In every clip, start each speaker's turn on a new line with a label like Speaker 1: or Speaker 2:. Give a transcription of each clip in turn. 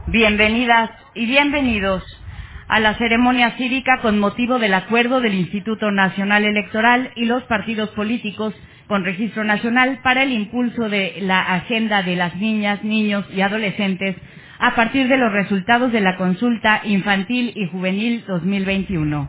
Speaker 1: Bienvenidas y bienvenidos a la ceremonia cívica con motivo del acuerdo del Instituto Nacional Electoral y los partidos políticos con registro nacional para el impulso de la agenda de las niñas, niños y adolescentes a partir de los resultados de la consulta infantil y juvenil 2021.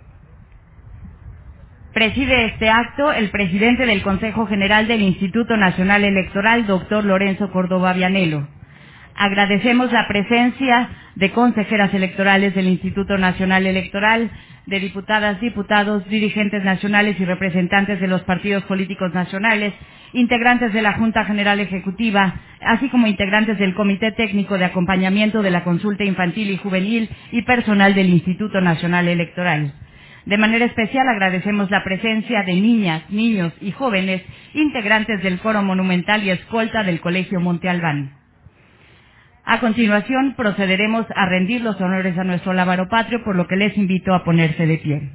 Speaker 1: Preside este acto el presidente del Consejo General del Instituto Nacional Electoral, doctor Lorenzo Córdoba Vianello. Agradecemos la presencia de consejeras electorales del Instituto Nacional Electoral, de diputadas, diputados, dirigentes nacionales y representantes de los partidos políticos nacionales, integrantes de la Junta General Ejecutiva, así como integrantes del Comité Técnico de Acompañamiento de la Consulta Infantil y Juvenil y personal del Instituto Nacional Electoral. De manera especial agradecemos la presencia de niñas, niños y jóvenes integrantes del Coro Monumental y Escolta del Colegio Monte Albán. A continuación procederemos a rendir los honores a nuestro lábaro patrio, por lo que les invito a ponerse de pie.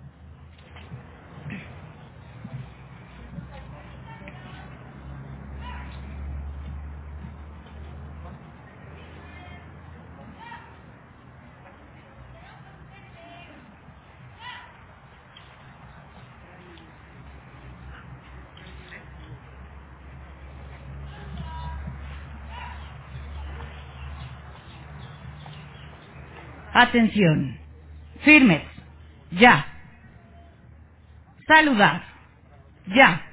Speaker 1: Atención. Firmes. Ya. Saludar. Ya.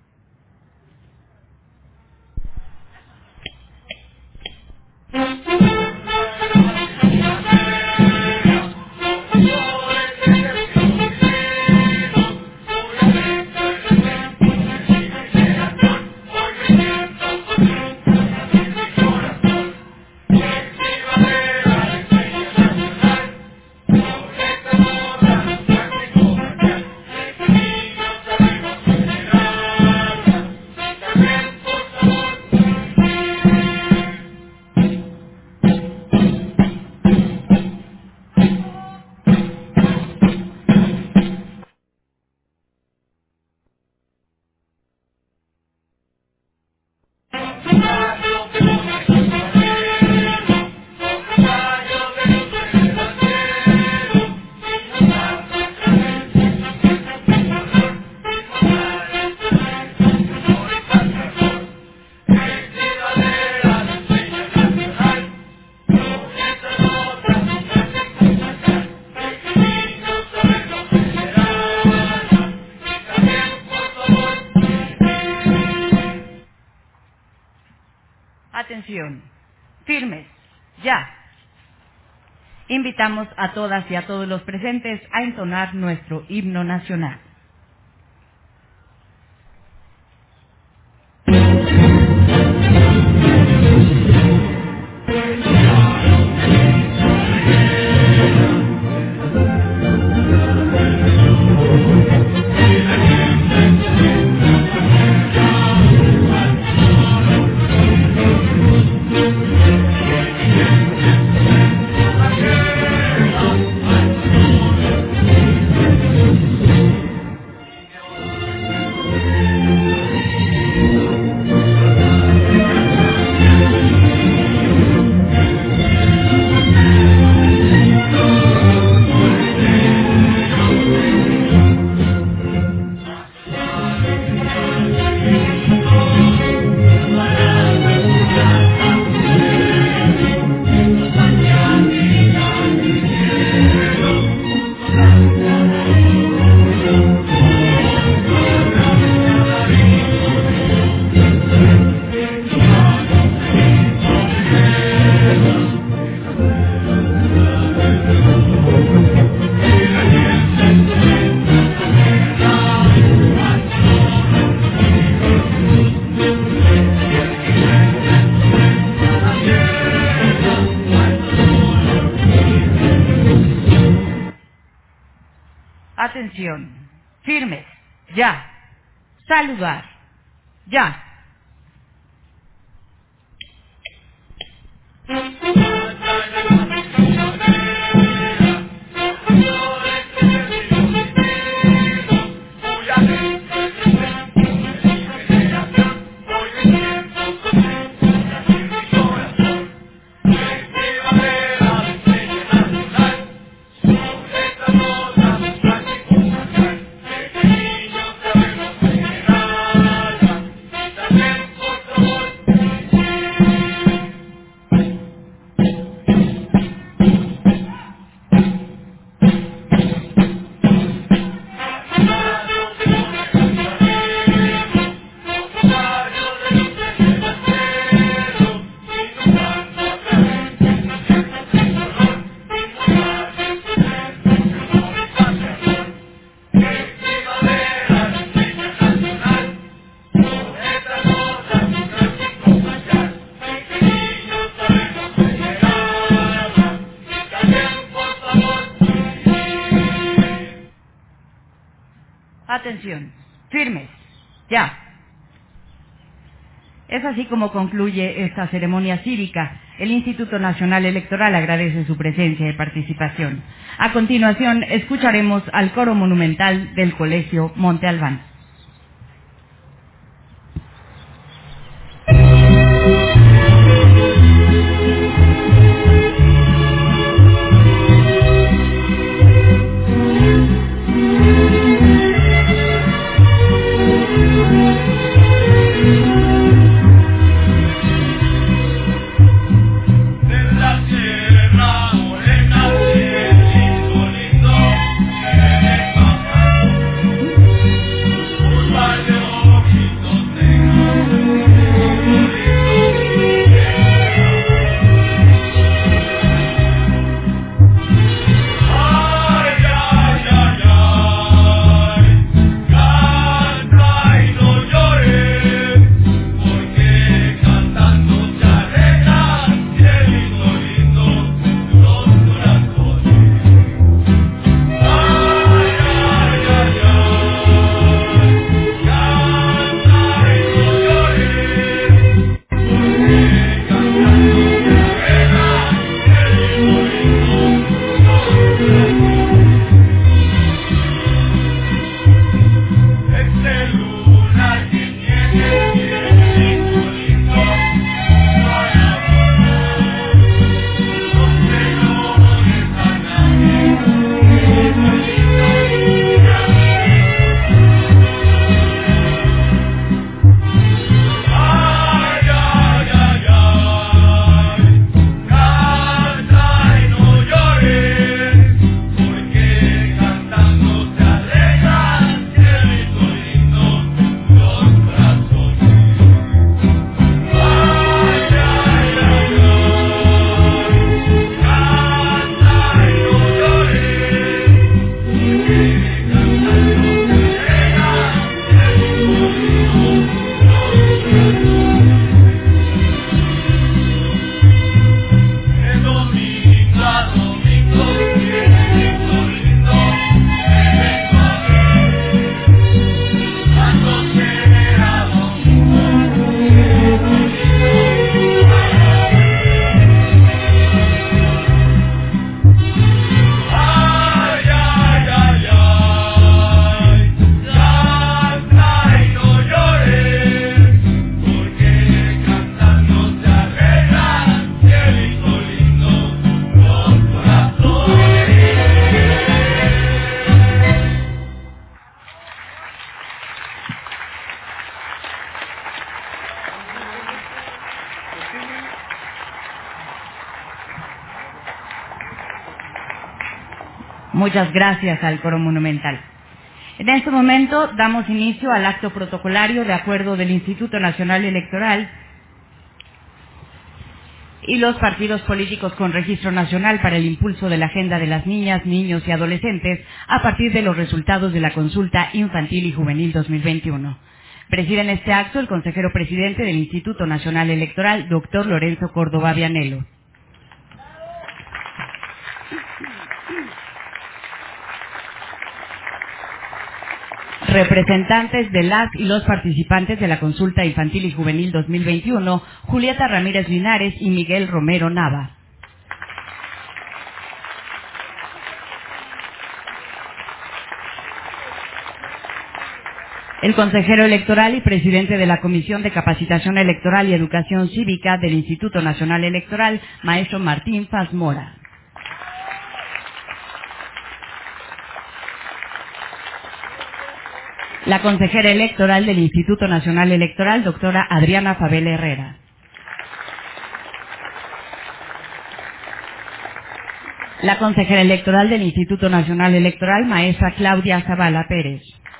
Speaker 1: Atención. Firmes. Ya. Invitamos a todas y a todos los presentes a entonar nuestro himno nacional. Atención. Firmes. Ya. Saludar. Ya. Atención. Firmes. Ya. Es así como concluye esta ceremonia cívica. El Instituto Nacional Electoral agradece su presencia y participación. A continuación, escucharemos al coro monumental del Colegio Monte Albán. Muchas gracias al coro monumental. En este momento damos inicio al acto protocolario de acuerdo del Instituto Nacional Electoral y los partidos políticos con registro nacional para el impulso de la agenda de las niñas, niños y adolescentes a partir de los resultados de la consulta infantil y juvenil 2021. Preside en este acto el consejero presidente del Instituto Nacional Electoral, doctor Lorenzo Córdoba Vianello. Representantes de las y los participantes de la consulta infantil y juvenil 2021, Julieta Ramírez Linares y Miguel Romero Nava. El consejero electoral y presidente de la Comisión de Capacitación Electoral y Educación Cívica del Instituto Nacional Electoral, maestro Martín Paz Mora. La consejera electoral del Instituto Nacional Electoral, doctora Adriana Fabel Herrera. La consejera electoral del Instituto Nacional Electoral, maestra Claudia Zavala Pérez.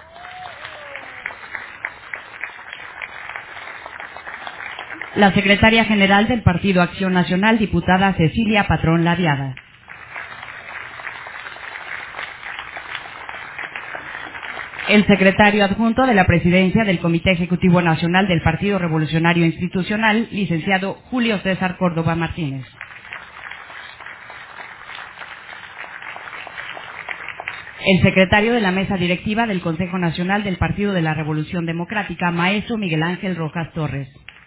Speaker 1: La secretaria general del Partido Acción Nacional, diputada Cecilia Patrón Laviada. El secretario adjunto de la Presidencia del Comité Ejecutivo Nacional del Partido Revolucionario Institucional, licenciado Julio César Córdoba Martínez. El secretario de la Mesa Directiva del Consejo Nacional del Partido de la Revolución Democrática, maestro Miguel Ángel Rojas Torres.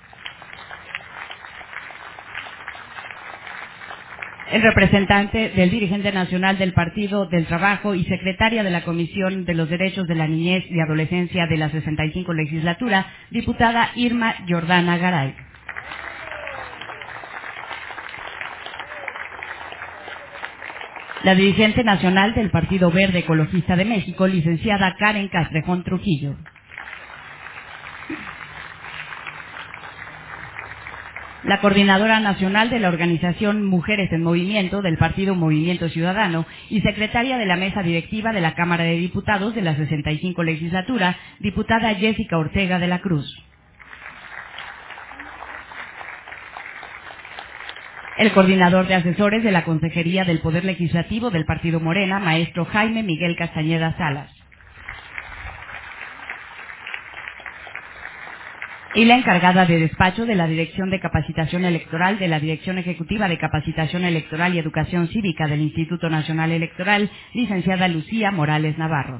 Speaker 1: El representante del dirigente nacional del Partido del Trabajo y secretaria de la Comisión de los Derechos de la Niñez y Adolescencia de la 65 legislatura, diputada Irma Jordana Garay. La dirigente nacional del Partido Verde Ecologista de México, licenciada Karen Castrejón Trujillo. La coordinadora nacional de la organización Mujeres en Movimiento del Partido Movimiento Ciudadano y secretaria de la mesa directiva de la Cámara de Diputados de la 65 legislatura, diputada Jessica Ortega de la Cruz. El coordinador de asesores de la Consejería del Poder Legislativo del Partido Morena, maestro Jaime Miguel Castañeda Salas. Y la encargada de despacho de la Dirección de Capacitación Electoral de la Dirección Ejecutiva de Capacitación Electoral y Educación Cívica del Instituto Nacional Electoral, licenciada Lucía Morales Navarro.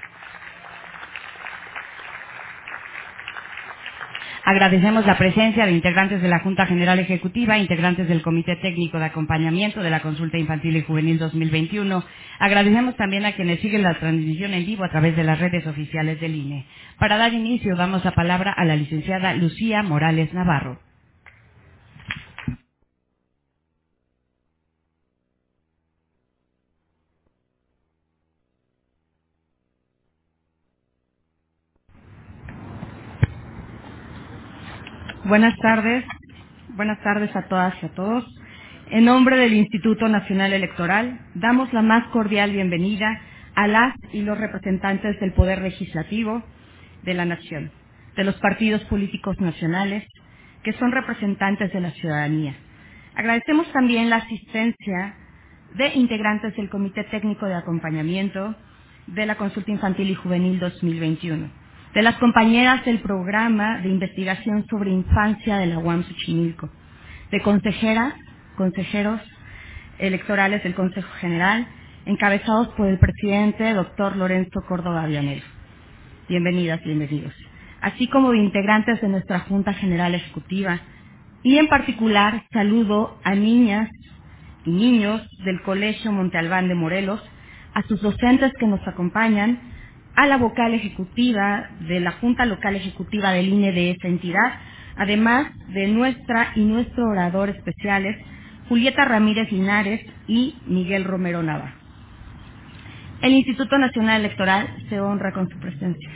Speaker 1: Agradecemos la presencia de integrantes de la Junta General Ejecutiva, integrantes del Comité Técnico de Acompañamiento de la Consulta Infantil y Juvenil 2021. Agradecemos también a quienes siguen la transmisión en vivo a través de las redes oficiales del INE. Para dar inicio, damos la palabra a la licenciada Lucía Morales Navarro.
Speaker 2: Buenas tardes a todas y a todos. En nombre del Instituto Nacional Electoral, damos la más cordial bienvenida a las y los representantes del Poder Legislativo de la Nación, de los partidos políticos nacionales, que son representantes de la ciudadanía. Agradecemos también la asistencia de integrantes del Comité Técnico de Acompañamiento de la Consulta Infantil y Juvenil 2021, de las compañeras del Programa de Investigación sobre Infancia de la UAM Xochimilco, de consejeras, consejeros electorales del Consejo General, encabezados por el presidente, doctor Lorenzo Córdoba Vianelo. Bienvenidas, bienvenidos. Así como de integrantes de nuestra Junta General Ejecutiva, y en particular saludo a niñas y niños del Colegio Monte Albán de Morelos, a sus docentes que nos acompañan, a la vocal ejecutiva de la Junta Local Ejecutiva del INE de esa entidad, además de nuestra y nuestro orador especiales, Julieta Ramírez Linares y Miguel Romero Nava. El Instituto Nacional Electoral se honra con su presencia.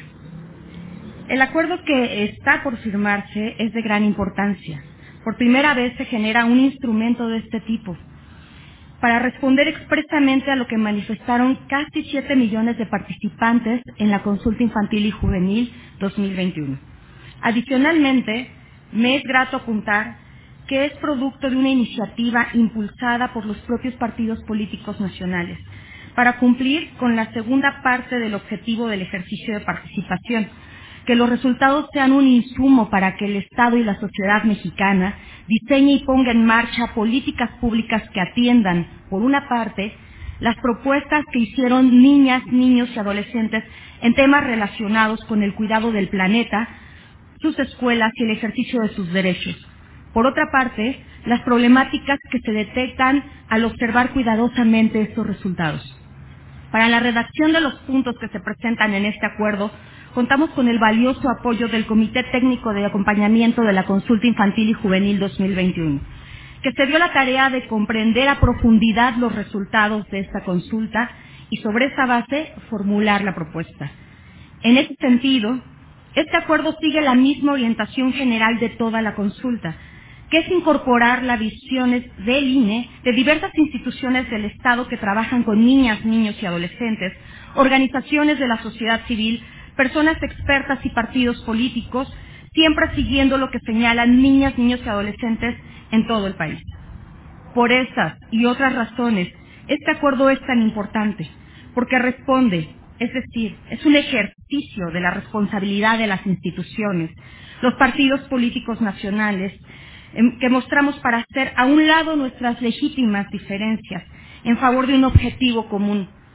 Speaker 2: El acuerdo que está por firmarse es de gran importancia. Por primera vez se genera un instrumento de este tipo para responder expresamente a lo que manifestaron casi 7 millones de participantes en la Consulta Infantil y Juvenil 2021. Adicionalmente, me es grato apuntar que es producto de una iniciativa impulsada por los propios partidos políticos nacionales para cumplir con la segunda parte del objetivo del ejercicio de participación, que los resultados sean un insumo para que el Estado y la sociedad mexicana diseñe y ponga en marcha políticas públicas que atiendan, por una parte, las propuestas que hicieron niñas, niños y adolescentes en temas relacionados con el cuidado del planeta, sus escuelas y el ejercicio de sus derechos. Por otra parte, las problemáticas que se detectan al observar cuidadosamente estos resultados. Para la redacción de los puntos que se presentan en este acuerdo, contamos con el valioso apoyo del Comité Técnico de Acompañamiento de la Consulta Infantil y Juvenil 2021, que se dio la tarea de comprender a profundidad los resultados de esta consulta y sobre esa base formular la propuesta. En ese sentido, este acuerdo sigue la misma orientación general de toda la consulta, que es incorporar las visiones del INE, de diversas instituciones del Estado que trabajan con niñas, niños y adolescentes, organizaciones de la sociedad civil, personas expertas y partidos políticos, siempre siguiendo lo que señalan niñas, niños y adolescentes en todo el país. Por estas y otras razones, este acuerdo es tan importante, porque responde, es decir, es un ejercicio de la responsabilidad de las instituciones, los partidos políticos nacionales, que mostramos para hacer a un lado nuestras legítimas diferencias en favor de un objetivo común,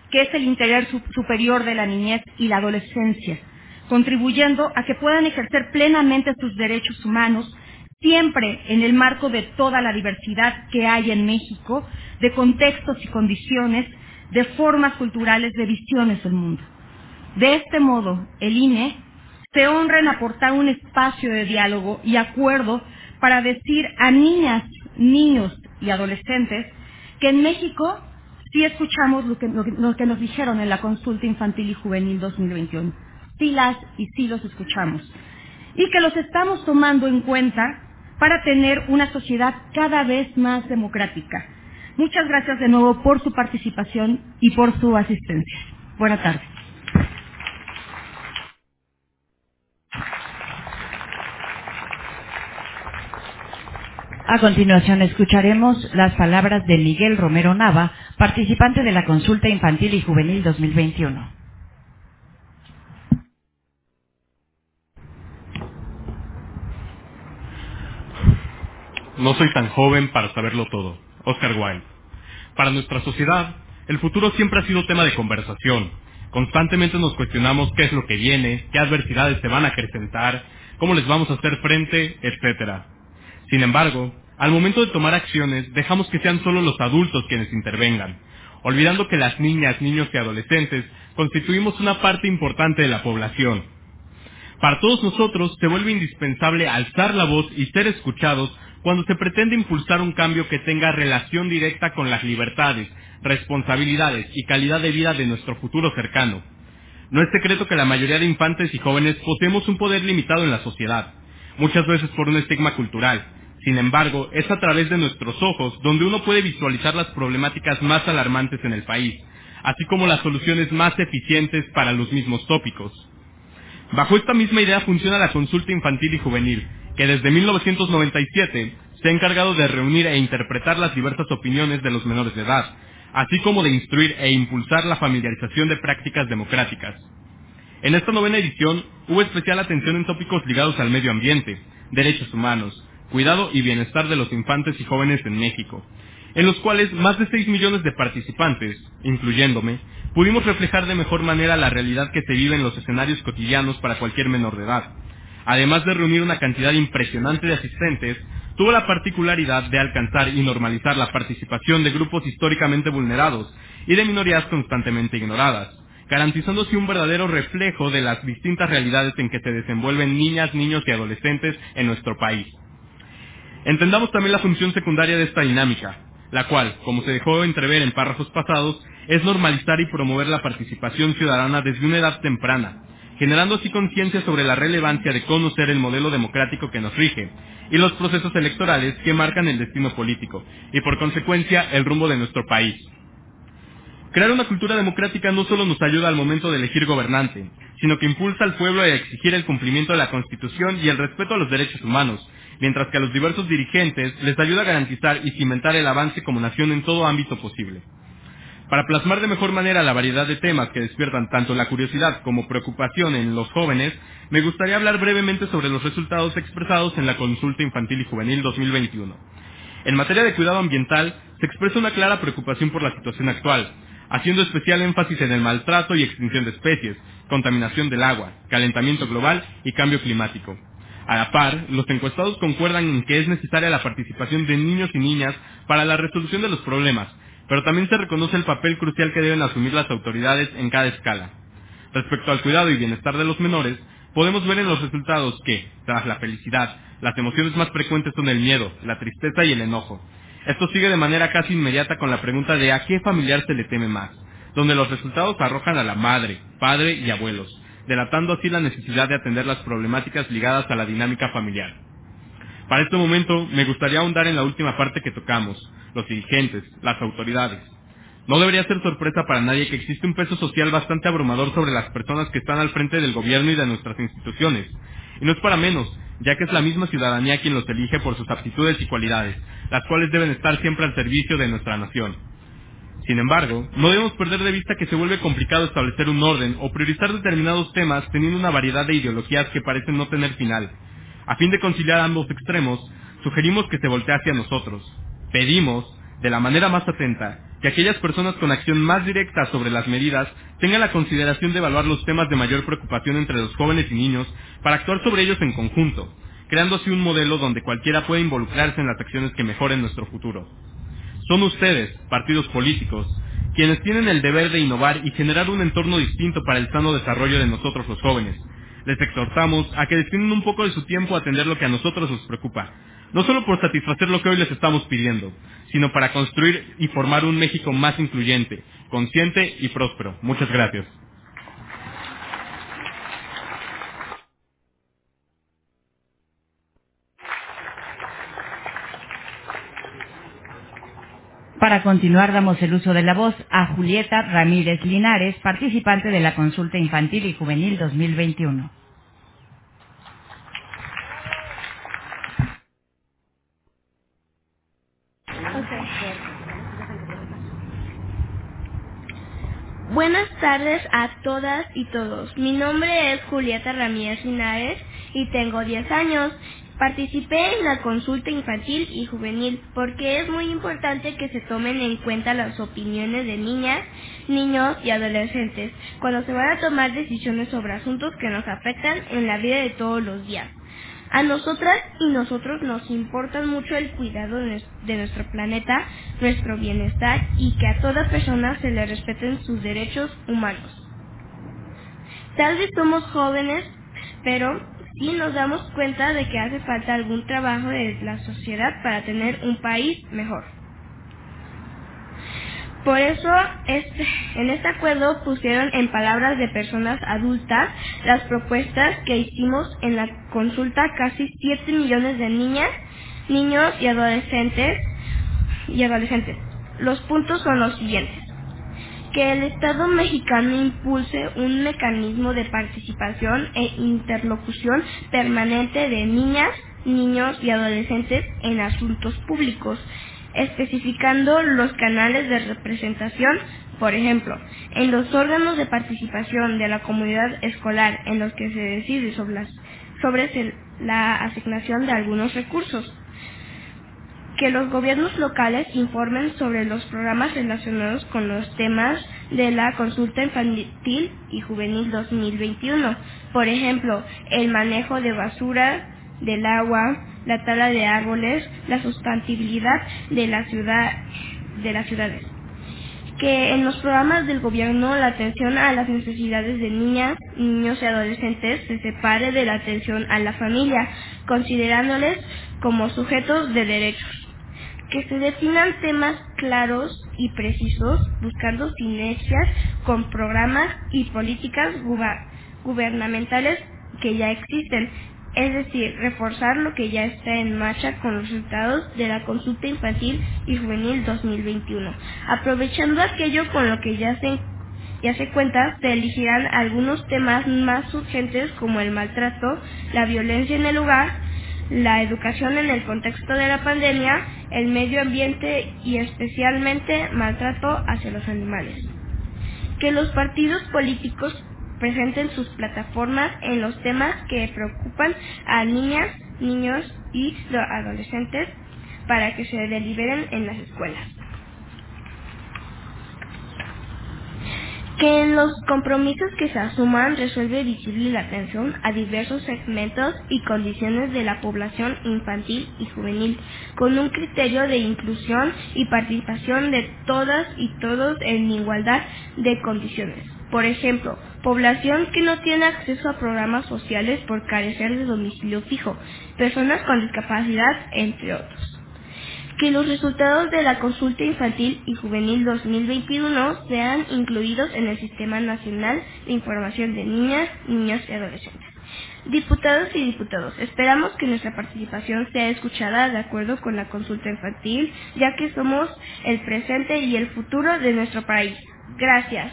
Speaker 2: que es el interés superior de la niñez y la adolescencia, contribuyendo a que puedan ejercer plenamente sus derechos humanos, siempre en el marco de toda la diversidad que hay en México, de contextos y condiciones, de formas culturales, de visiones del mundo. De este modo, el INE se honra en aportar un espacio de diálogo y acuerdo para decir a niñas, niños y adolescentes que en México sí escuchamos lo que nos dijeron en la consulta infantil y juvenil 2021. Sí las y sí los escuchamos. Y que los estamos tomando en cuenta para tener una sociedad cada vez más democrática. Muchas gracias de nuevo por su participación y por su asistencia. Buenas tardes.
Speaker 1: A continuación escucharemos las palabras de Miguel Romero Nava, participante de la Consulta Infantil y Juvenil 2021.
Speaker 3: No soy tan joven para saberlo todo. Oscar Wilde. Para nuestra sociedad, el futuro siempre ha sido tema de conversación. Constantemente nos cuestionamos qué es lo que viene, qué adversidades se van a acrecentar, cómo les vamos a hacer frente, etcétera. Sin embargo, al momento de tomar acciones, dejamos que sean solo los adultos quienes intervengan, olvidando que las niñas, niños y adolescentes constituimos una parte importante de la población. Para todos nosotros se vuelve indispensable alzar la voz y ser escuchados cuando se pretende impulsar un cambio que tenga relación directa con las libertades, responsabilidades y calidad de vida de nuestro futuro cercano. No es secreto que la mayoría de infantes y jóvenes poseemos un poder limitado en la sociedad, muchas veces por un estigma cultural. Sin embargo, es a través de nuestros ojos donde uno puede visualizar las problemáticas más alarmantes en el país, así como las soluciones más eficientes para los mismos tópicos. Bajo esta misma idea funciona la Consulta Infantil y Juvenil, que desde 1997 se ha encargado de reunir e interpretar las diversas opiniones de los menores de edad, así como de instruir e impulsar la familiarización de prácticas democráticas. En esta novena edición hubo especial atención en tópicos ligados al medio ambiente, derechos humanos, cuidado y bienestar de los infantes y jóvenes en México, en los cuales más de 6 millones de participantes, incluyéndome, pudimos reflejar de mejor manera la realidad que se vive en los escenarios cotidianos para cualquier menor de edad. Además de reunir una cantidad impresionante de asistentes, tuvo la particularidad de alcanzar y normalizar la participación de grupos históricamente vulnerados y de minorías constantemente ignoradas, garantizando así un verdadero reflejo de las distintas realidades en que se desenvuelven niñas, niños y adolescentes en nuestro país. Entendamos también la función secundaria de esta dinámica, la cual, como se dejó entrever en párrafos pasados, es normalizar y promover la participación ciudadana desde una edad temprana, generando así conciencia sobre la relevancia de conocer el modelo democrático que nos rige y los procesos electorales que marcan el destino político y, por consecuencia, el rumbo de nuestro país. Crear una cultura democrática no solo nos ayuda al momento de elegir gobernante, sino que impulsa al pueblo a exigir el cumplimiento de la Constitución y el respeto a los derechos humanos, mientras que a los diversos dirigentes les ayuda a garantizar y cimentar el avance como nación en todo ámbito posible. Para plasmar de mejor manera la variedad de temas que despiertan tanto la curiosidad como preocupación en los jóvenes, me gustaría hablar brevemente sobre los resultados expresados en la Consulta Infantil y Juvenil 2021. En materia de cuidado ambiental, se expresa una clara preocupación por la situación actual, haciendo especial énfasis en el maltrato y extinción de especies, contaminación del agua, calentamiento global y cambio climático. A la par, los encuestados concuerdan en que es necesaria la participación de niños y niñas para la resolución de los problemas, pero también se reconoce el papel crucial que deben asumir las autoridades en cada escala. Respecto al cuidado y bienestar de los menores, podemos ver en los resultados que, tras la felicidad, las emociones más frecuentes son el miedo, la tristeza y el enojo. Esto sigue de manera casi inmediata con la pregunta de a qué familiar se le teme más, donde los resultados arrojan a la madre, padre y abuelos, delatando así la necesidad de atender las problemáticas ligadas a la dinámica familiar. Para este momento, me gustaría ahondar en la última parte que tocamos, los dirigentes, las autoridades. No debería ser sorpresa para nadie que existe un peso social bastante abrumador sobre las personas que están al frente del gobierno y de nuestras instituciones. Y no es para menos, ya que es la misma ciudadanía quien los elige por sus aptitudes y cualidades, las cuales deben estar siempre al servicio de nuestra nación. Sin embargo, no debemos perder de vista que se vuelve complicado establecer un orden o priorizar determinados temas teniendo una variedad de ideologías que parecen no tener final. A fin de conciliar ambos extremos, sugerimos que se voltee hacia nosotros. Pedimos, de la manera más atenta, que aquellas personas con acción más directa sobre las medidas tengan la consideración de evaluar los temas de mayor preocupación entre los jóvenes y niños para actuar sobre ellos en conjunto, creando así un modelo donde cualquiera pueda involucrarse en las acciones que mejoren nuestro futuro. Son ustedes, partidos políticos, quienes tienen el deber de innovar y generar un entorno distinto para el sano desarrollo de nosotros los jóvenes. Les exhortamos a que destinen un poco de su tiempo a atender lo que a nosotros nos preocupa, no solo por satisfacer lo que hoy les estamos pidiendo, sino para construir y formar un México más incluyente, consciente y próspero. Muchas gracias.
Speaker 1: Para continuar, damos el uso de la voz a Julieta Ramírez Linares, participante de la Consulta Infantil y Juvenil 2021.
Speaker 4: Buenas tardes a todas y todos. Mi nombre es Julieta Ramírez Linares y tengo 10 años. Participé en la consulta infantil y juvenil porque es muy importante que se tomen en cuenta las opiniones de niñas, niños y adolescentes cuando se van a tomar decisiones sobre asuntos que nos afectan en la vida de todos los días. A nosotras y nosotros nos importa mucho el cuidado de nuestro planeta, nuestro bienestar y que a toda persona se le respeten sus derechos humanos. Tal vez somos jóvenes, pero sí nos damos cuenta de que hace falta algún trabajo de la sociedad para tener un país mejor. Por eso, en este acuerdo pusieron en palabras de personas adultas las propuestas que hicimos en la consulta casi 7 millones de niñas, niños y adolescentes. Los puntos son los siguientes: que el Estado mexicano impulse un mecanismo de participación e interlocución permanente de niñas, niños y adolescentes en asuntos públicos, especificando los canales de representación, por ejemplo, en los órganos de participación de la comunidad escolar en los que se decide sobre la asignación de algunos recursos. Que los gobiernos locales informen sobre los programas relacionados con los temas de la consulta infantil y juvenil 2021. Por ejemplo, el manejo de basura, del agua, la tala de árboles, la sustentabilidad de las ciudades. Que en los programas del gobierno la atención a las necesidades de niñas, niños y adolescentes se separe de la atención a la familia, considerándoles como sujetos de derechos. Que se definan temas claros y precisos, buscando sinergias con programas y políticas gubernamentales que ya existen, es decir, reforzar lo que ya está en marcha con los resultados de la consulta infantil y juvenil 2021. Aprovechando aquello con lo que ya se cuenta, se elegirán algunos temas más urgentes como el maltrato, la violencia en el hogar, la educación en el contexto de la pandemia, el medio ambiente y especialmente maltrato hacia los animales. Que los partidos políticos presenten sus plataformas en los temas que preocupan a niñas, niños y adolescentes para que se deliberen en las escuelas. Que en los compromisos que se asuman resuelve visible la atención a diversos segmentos y condiciones de la población infantil y juvenil, con un criterio de inclusión y participación de todas y todos en igualdad de condiciones. Por ejemplo, población que no tiene acceso a programas sociales por carecer de domicilio fijo, personas con discapacidad, entre otros. Que los resultados de la consulta infantil y juvenil 2021 sean incluidos en el Sistema Nacional de Información de Niñas, Niños y Adolescentes. Diputados y diputados, esperamos que nuestra participación sea escuchada de acuerdo con la consulta infantil, ya que somos el presente y el futuro de nuestro país. Gracias.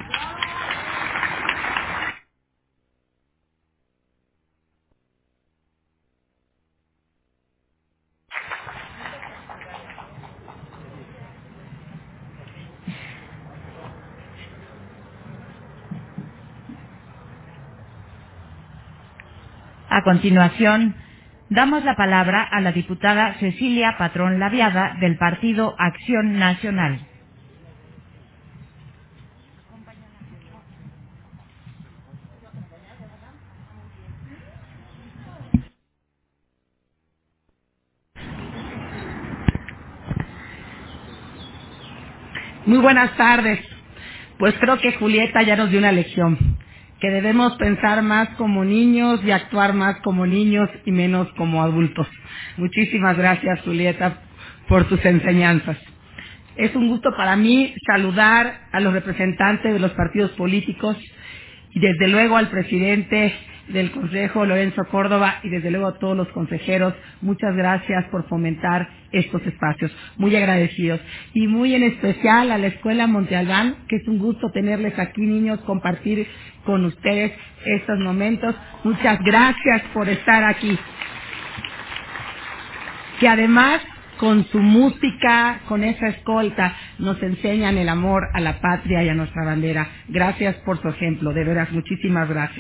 Speaker 1: A continuación, damos la palabra a la diputada Cecilia Patrón Laviada del Partido Acción Nacional.
Speaker 5: Muy buenas tardes. Pues creo que Julieta ya nos dio una lección, que debemos pensar más como niños y actuar más como niños y menos como adultos. Muchísimas gracias, Julieta, por tus enseñanzas. Es un gusto para mí saludar a los representantes de los partidos políticos y desde luego al presidente del Consejo, Lorenzo Córdoba, y desde luego a todos los consejeros. Muchas gracias por fomentar estos espacios. Muy agradecidos. Y muy en especial a la Escuela Monte Albán, que es un gusto tenerles aquí, niños, compartir con ustedes estos momentos. Muchas gracias por estar aquí. Que además, con su música, con esa escolta, nos enseñan el amor a la patria y a nuestra bandera. Gracias por su ejemplo, de veras, muchísimas gracias.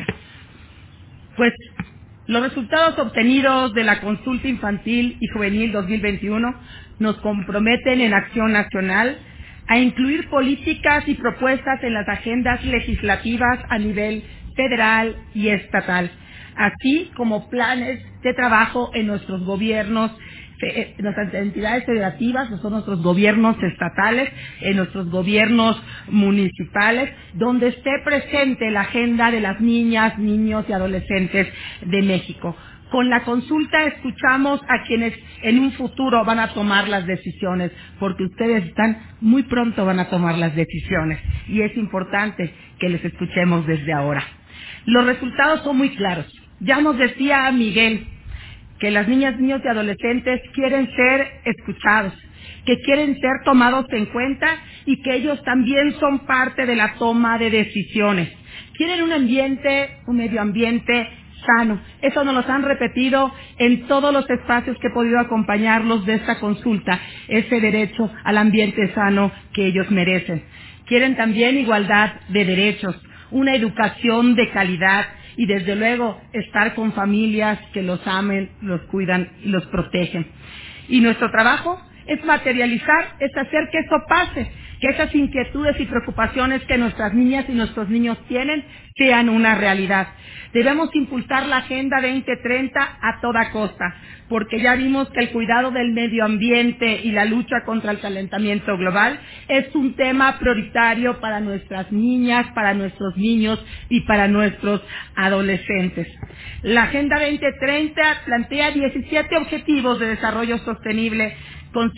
Speaker 5: Pues, los resultados obtenidos de la Consulta Infantil y Juvenil 2021 nos comprometen en Acción Nacional a incluir políticas y propuestas en las agendas legislativas a nivel federal y estatal, así como planes de trabajo en nuestros gobiernos, en nuestras entidades federativas, que son nuestros gobiernos estatales, en nuestros gobiernos municipales, donde esté presente la agenda de las niñas, niños y adolescentes de México. Con la consulta escuchamos a quienes en un futuro van a tomar las decisiones, porque ustedes muy pronto van a tomar las decisiones, y es importante que les escuchemos desde ahora. Los resultados son muy claros. Ya nos decía Miguel que las niñas, niños y adolescentes quieren ser escuchados, que quieren ser tomados en cuenta y que ellos también son parte de la toma de decisiones. Quieren un medio ambiente sano. Eso nos lo han repetido en todos los espacios que he podido acompañarlos de esta consulta, ese derecho al ambiente sano que ellos merecen. Quieren también igualdad de derechos, una educación de calidad, y desde luego estar con familias que los amen, los cuidan y los protegen. Y nuestro trabajo es materializar, es hacer que eso pase, que esas inquietudes y preocupaciones que nuestras niñas y nuestros niños tienen sean una realidad. Debemos impulsar la Agenda 2030 a toda costa, porque ya vimos que el cuidado del medio ambiente y la lucha contra el calentamiento global es un tema prioritario para nuestras niñas, para nuestros niños y para nuestros adolescentes. La Agenda 2030 plantea 17 objetivos de desarrollo sostenible con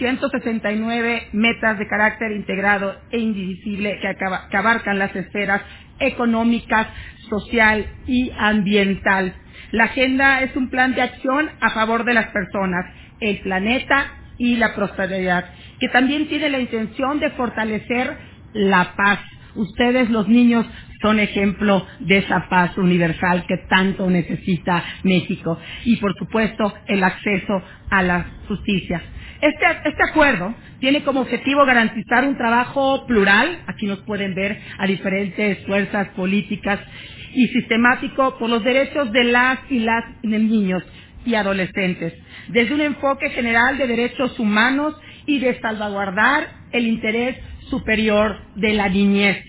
Speaker 5: 169 metas de carácter integrado e indivisible que abarcan las esferas económicas, social y ambiental. La agenda es un plan de acción a favor de las personas, el planeta y la prosperidad, que también tiene la intención de fortalecer la paz. Ustedes, los niños, son ejemplo de esa paz universal que tanto necesita México. Y, por supuesto, el acceso a la justicia. Este acuerdo tiene como objetivo garantizar un trabajo plural, aquí nos pueden ver a diferentes fuerzas políticas, y sistemático por los derechos de las niños y adolescentes, desde un enfoque general de derechos humanos y de salvaguardar el interés superior de la niñez.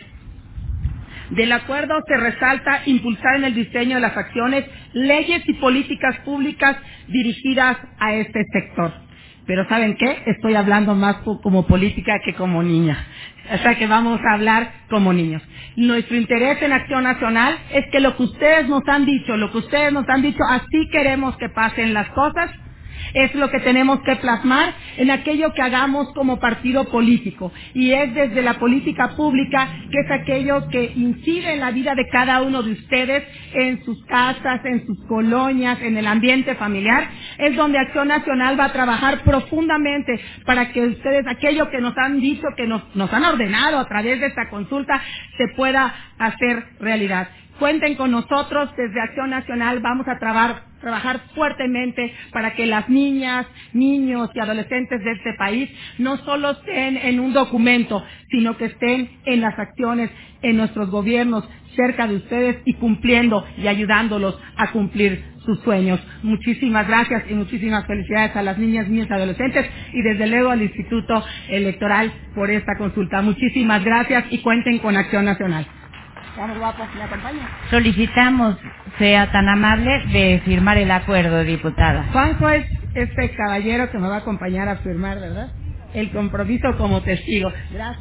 Speaker 5: Del acuerdo se resalta impulsar en el diseño de las acciones, leyes y políticas públicas dirigidas a este sector. Pero ¿saben qué? Estoy hablando más como política que como niña. O sea que vamos a hablar como niños. Nuestro interés en Acción Nacional es que lo que ustedes nos han dicho, así queremos que pasen las cosas, es lo que tenemos que plasmar en aquello que hagamos como partido político. Y es desde la política pública, que es aquello que incide en la vida de cada uno de ustedes, en sus casas, en sus colonias, en el ambiente familiar, es donde Acción Nacional va a trabajar profundamente para que ustedes, aquello que nos han dicho, que nos han ordenado a través de esta consulta, se pueda hacer realidad. Cuenten con nosotros, desde Acción Nacional vamos a trabajar fuertemente para que las niñas, niños y adolescentes de este país no solo estén en un documento, sino que estén en las acciones, en nuestros gobiernos, cerca de ustedes y cumpliendo y ayudándolos a cumplir sus sueños. Muchísimas gracias y muchísimas felicidades a las niñas, niños y adolescentes y desde luego al Instituto Electoral por esta consulta. Muchísimas gracias y cuenten con Acción Nacional. Vamos, guapos, ¿me acompaña?
Speaker 1: Solicitamos sea tan amable de firmar el acuerdo, diputada.
Speaker 5: Juanjo es este caballero que me va a acompañar a firmar, ¿verdad? El compromiso como testigo. Gracias.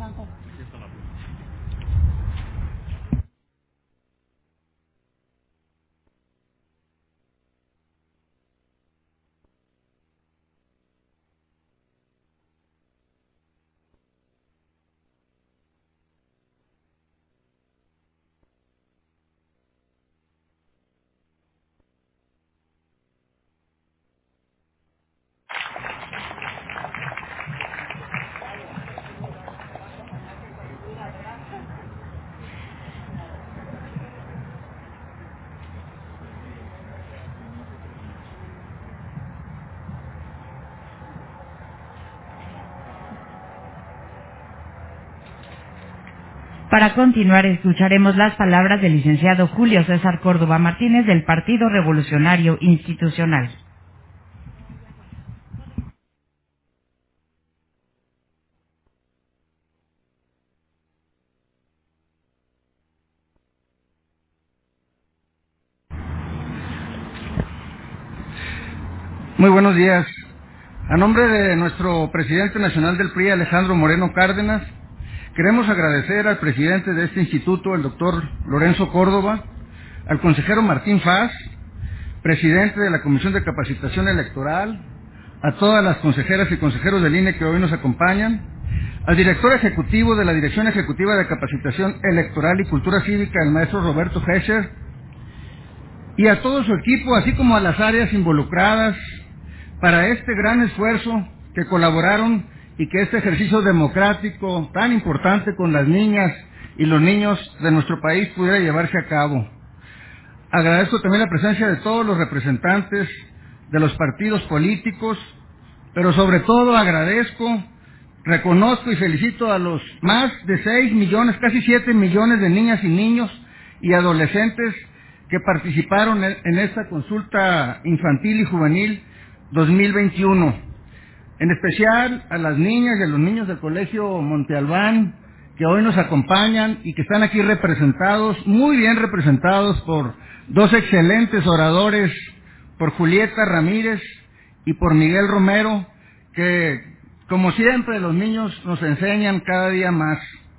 Speaker 1: Para continuar, escucharemos las palabras del licenciado Julio César Córdoba Martínez del Partido Revolucionario Institucional.
Speaker 6: Muy buenos días. A nombre de nuestro presidente nacional del PRI, Alejandro Moreno Cárdenas, queremos agradecer al presidente de este instituto, el doctor Lorenzo Córdoba, al consejero Martín Faz, presidente de la Comisión de Capacitación Electoral, a todas las consejeras y consejeros del INE que hoy nos acompañan, al director ejecutivo de la Dirección Ejecutiva de Capacitación Electoral y Cultura Cívica, el maestro Roberto Hescher, y a todo su equipo, así como a las áreas involucradas para este gran esfuerzo que colaboraron y que este ejercicio democrático tan importante con las niñas y los niños de nuestro país pudiera llevarse a cabo. Agradezco también la presencia de todos los representantes de los partidos políticos, pero sobre todo agradezco, reconozco y felicito a los más de 6 millones, casi 7 millones de niñas y niños y adolescentes que participaron en esta consulta infantil y juvenil 2021. En especial a las niñas y a los niños del Colegio Monte Albán, que hoy nos acompañan y que están aquí representados, muy bien representados por dos excelentes oradores, por Julieta Ramírez y por Miguel Romero, que como siempre los niños nos enseñan cada día más.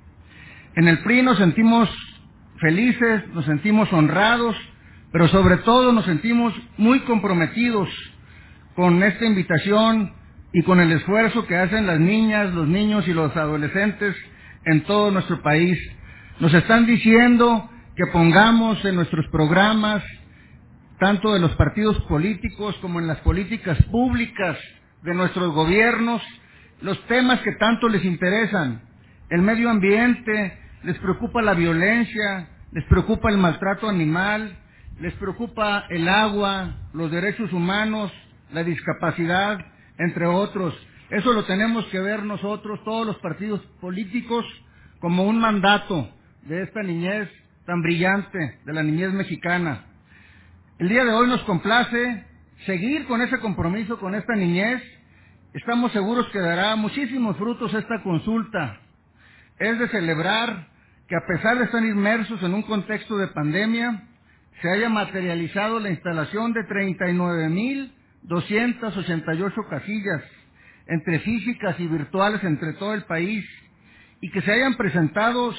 Speaker 6: En el PRI nos sentimos felices, nos sentimos honrados, pero sobre todo nos sentimos muy comprometidos con esta invitación y con el esfuerzo que hacen las niñas, los niños y los adolescentes en todo nuestro país. Nos están diciendo que pongamos en nuestros programas, tanto de los partidos políticos como en las políticas públicas de nuestros gobiernos, los temas que tanto les interesan. El medio ambiente, les preocupa la violencia, les preocupa el maltrato animal, les preocupa el agua, los derechos humanos, la discapacidad, entre otros. Eso lo tenemos que ver nosotros, todos los partidos políticos, como un mandato de esta niñez tan brillante, de la niñez mexicana. El día de hoy nos complace seguir con ese compromiso con esta niñez. Estamos seguros que dará muchísimos frutos esta consulta. Es de celebrar que a pesar de estar inmersos en un contexto de pandemia, se haya materializado la instalación de 39,288 casillas, entre físicas y virtuales entre todo el país, y que se hayan presentado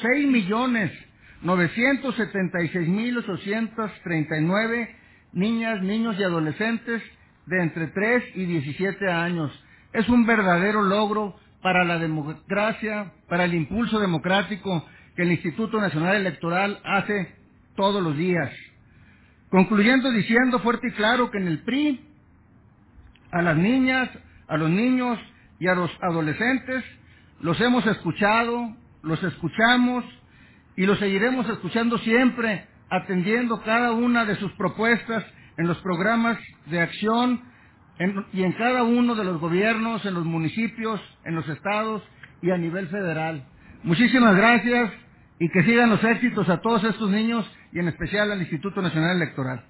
Speaker 6: 6,976,839 niñas, niños y adolescentes de entre 3 y 17 años. Es un verdadero logro para la democracia, para el impulso democrático que el Instituto Nacional Electoral hace todos los días. Concluyendo diciendo fuerte y claro que en el PRI, a las niñas, a los niños y a los adolescentes, los hemos escuchado, los escuchamos y los seguiremos escuchando siempre, atendiendo cada una de sus propuestas en los programas de acción y en cada uno de los gobiernos, en los municipios, en los estados y a nivel federal. Muchísimas gracias y que sigan los éxitos a todos estos niños y en especial al Instituto Nacional Electoral.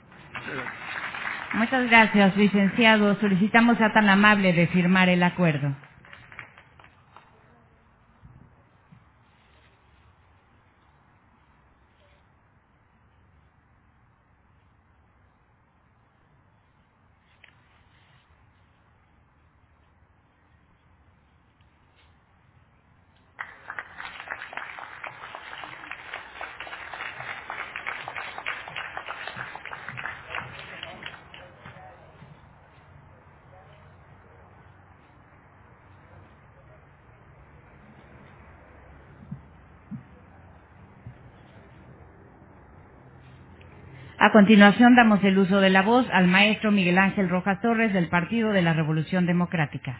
Speaker 1: Muchas gracias, licenciado. Solicitamos sea tan amable de firmar el acuerdo. A continuación damos el uso de la voz al maestro Miguel Ángel Rojas Torres del Partido de la Revolución Democrática.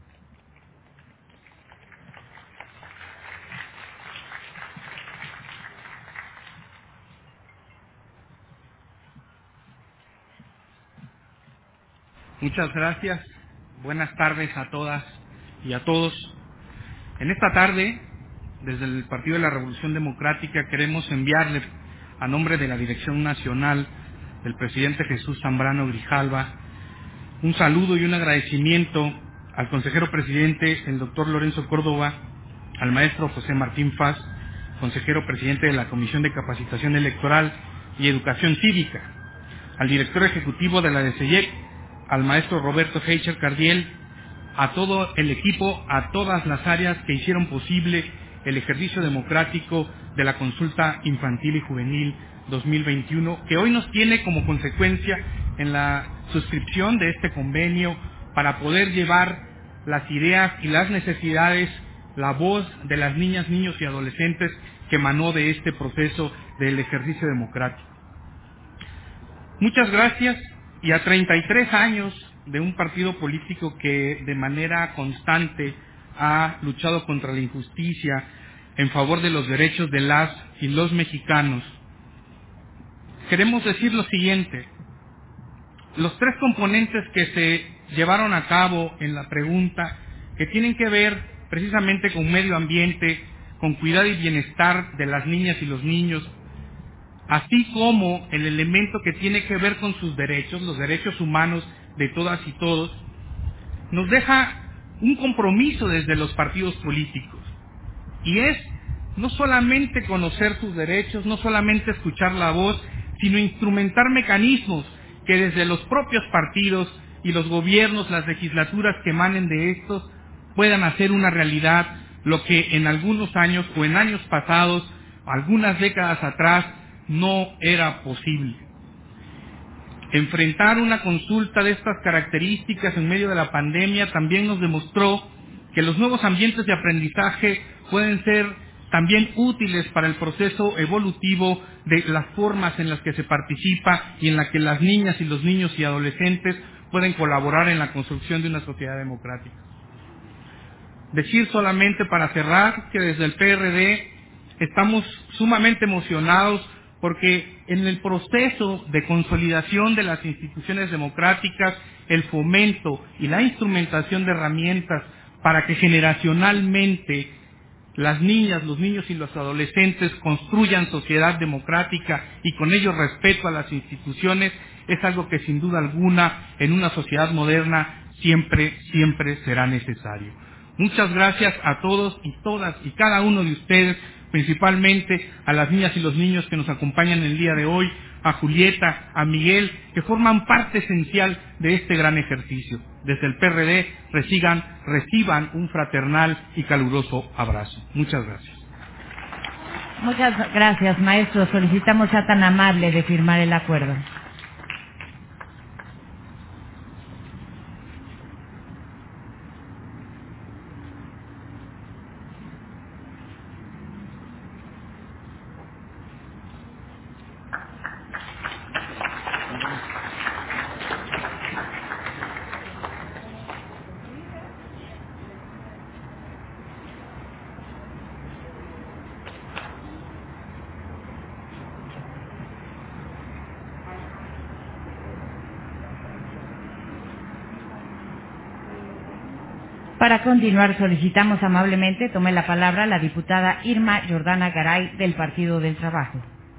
Speaker 7: Muchas gracias. Buenas tardes a todas y a todos. En esta tarde, desde el Partido de la Revolución Democrática, queremos enviarle, a nombre de la Dirección Nacional del presidente Jesús Zambrano Grijalva, un saludo y un agradecimiento al consejero presidente, el doctor Lorenzo Córdoba, al maestro José Martín Faz, consejero presidente de la Comisión de Capacitación Electoral y Educación Cívica, al director ejecutivo de la DCEYEC, al maestro Roberto Heicher Cardiel, a todo el equipo, a todas las áreas que hicieron posible el ejercicio democrático de la consulta infantil y juvenil 2021, que hoy nos tiene como consecuencia en la suscripción de este convenio para poder llevar las ideas y las necesidades, la voz de las niñas, niños y adolescentes que emanó de este proceso del ejercicio democrático. Muchas gracias, y a 33 años de un partido político que de manera constante ha luchado contra la injusticia en favor de los derechos de las y los mexicanos, queremos decir lo siguiente: los tres componentes que se llevaron a cabo en la pregunta, que tienen que ver precisamente con medio ambiente, con cuidado y bienestar de las niñas y los niños, así como el elemento que tiene que ver con sus derechos, los derechos humanos de todas y todos, nos deja un compromiso desde los partidos políticos, y es no solamente conocer sus derechos, no solamente escuchar la voz, sino instrumentar mecanismos que desde los propios partidos y los gobiernos, las legislaturas que emanen de estos, puedan hacer una realidad lo que en algunos años o en años pasados, algunas décadas atrás, no era posible. Enfrentar una consulta de estas características en medio de la pandemia también nos demostró que los nuevos ambientes de aprendizaje pueden ser también útiles para el proceso evolutivo de las formas en las que se participa y en las que las niñas y los niños y adolescentes pueden colaborar en la construcción de una sociedad democrática. Decir solamente para cerrar que desde el PRD estamos sumamente emocionados porque en el proceso de consolidación de las instituciones democráticas, el fomento y la instrumentación de herramientas para que generacionalmente las niñas, los niños y los adolescentes construyan sociedad democrática y con ello respeto a las instituciones, es algo que sin duda alguna en una sociedad moderna siempre será necesario. Muchas gracias a todos y todas y cada uno de ustedes, principalmente a las niñas y los niños que nos acompañan el día de hoy, a Julieta, a Miguel, que forman parte esencial de este gran ejercicio. Desde el PRD reciban un fraternal y caluroso abrazo. Muchas gracias.
Speaker 1: Muchas gracias, maestro. Solicitamos sea tan amable de firmar el acuerdo. Para continuar, solicitamos amablemente tome la palabra la diputada Irma Jordana Garay del Partido del Trabajo.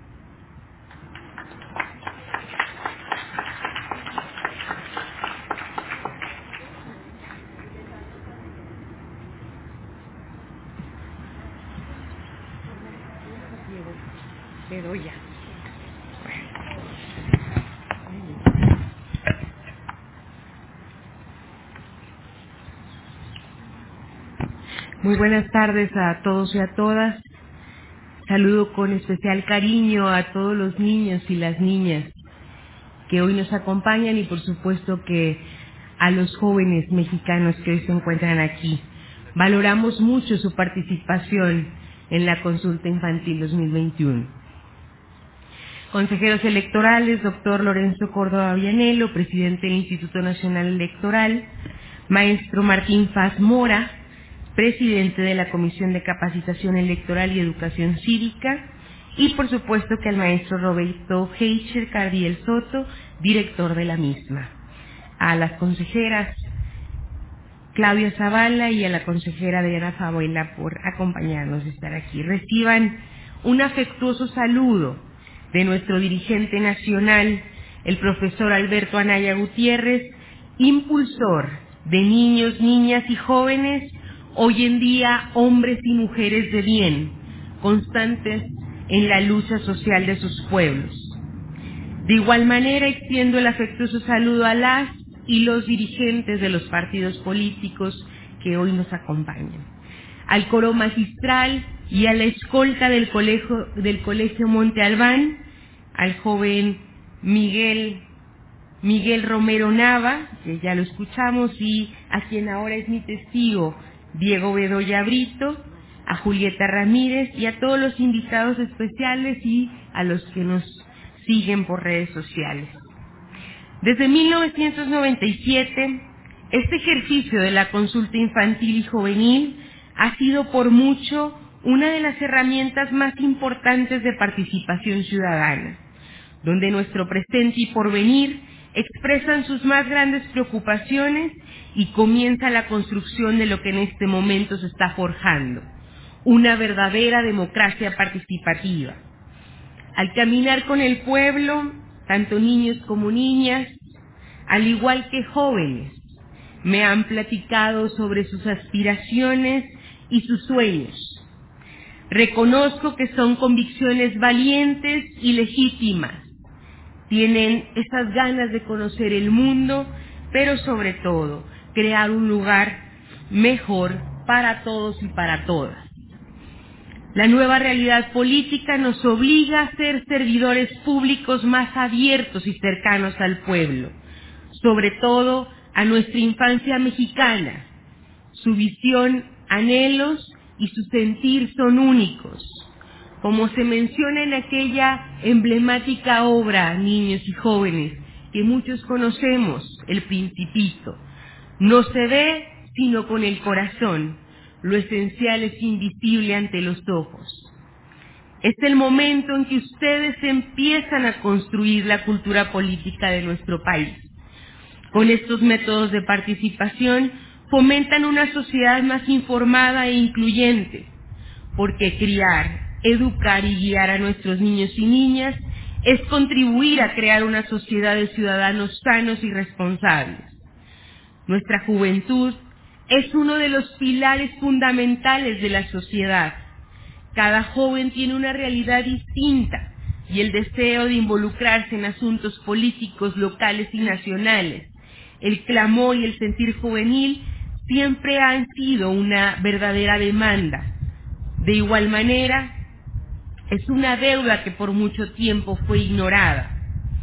Speaker 8: Muy buenas tardes a todos y a todas. Saludo con especial cariño a todos los niños y las niñas que hoy nos acompañan y por supuesto que a los jóvenes mexicanos que hoy se encuentran aquí. Valoramos mucho su participación en la consulta infantil 2021. Consejeros electorales, doctor Lorenzo Córdoba Vianello, presidente del Instituto Nacional Electoral, maestro Martín Faz Mora, presidente de la Comisión de Capacitación Electoral y Educación Cívica, y por supuesto que al maestro Roberto Heicher Cardiel Soto, director de la misma. A las consejeras Claudia Zavala y a la consejera Adriana Fabuela por acompañarnos, estar aquí. Reciban un afectuoso saludo de nuestro dirigente nacional, el profesor Alberto Anaya Gutiérrez, impulsor de niños, niñas y jóvenes, hoy en día hombres y mujeres de bien, constantes en la lucha social de sus pueblos. De igual manera, extiendo el afectuoso saludo a las y los dirigentes de los partidos políticos que hoy nos acompañan, al coro magistral y a la escolta del Colegio Monte Albán, al joven Miguel Romero Nava, que ya lo escuchamos, y a quien ahora es mi testigo, Diego Bedoya Brito, a Julieta Ramírez y a todos los invitados especiales y a los que nos siguen por redes sociales. Desde 1997, este ejercicio de la consulta infantil y juvenil ha sido por mucho una de las herramientas más importantes de participación ciudadana, donde nuestro presente y porvenir expresan sus más grandes preocupaciones y comienza la construcción de lo que en este momento se está forjando, una verdadera democracia participativa. Al caminar con el pueblo, tanto niños como niñas, al igual que jóvenes, me han platicado sobre sus aspiraciones y sus sueños. Reconozco que son convicciones valientes y legítimas. Tienen esas ganas de conocer el mundo, pero sobre todo, crear un lugar mejor para todos y para todas. La nueva realidad política nos obliga a ser servidores públicos más abiertos y cercanos al pueblo, sobre todo a nuestra infancia mexicana. Su visión, anhelos y su sentir son únicos. Como se menciona en aquella emblemática obra, Niños y Jóvenes, que muchos conocemos, El Principito, no se ve sino con el corazón. Lo esencial es invisible ante los ojos. Es el momento en que ustedes empiezan a construir la cultura política de nuestro país. Con estos métodos de participación fomentan una sociedad más informada e incluyente, porque criar, educar y guiar a nuestros niños y niñas es contribuir a crear una sociedad de ciudadanos sanos y responsables. Nuestra juventud es uno de los pilares fundamentales de la sociedad. Cada joven tiene una realidad distinta y el deseo de involucrarse en asuntos políticos locales y nacionales, el clamor y el sentir juvenil siempre han sido una verdadera demanda. De igual manera, es una deuda que por mucho tiempo fue ignorada.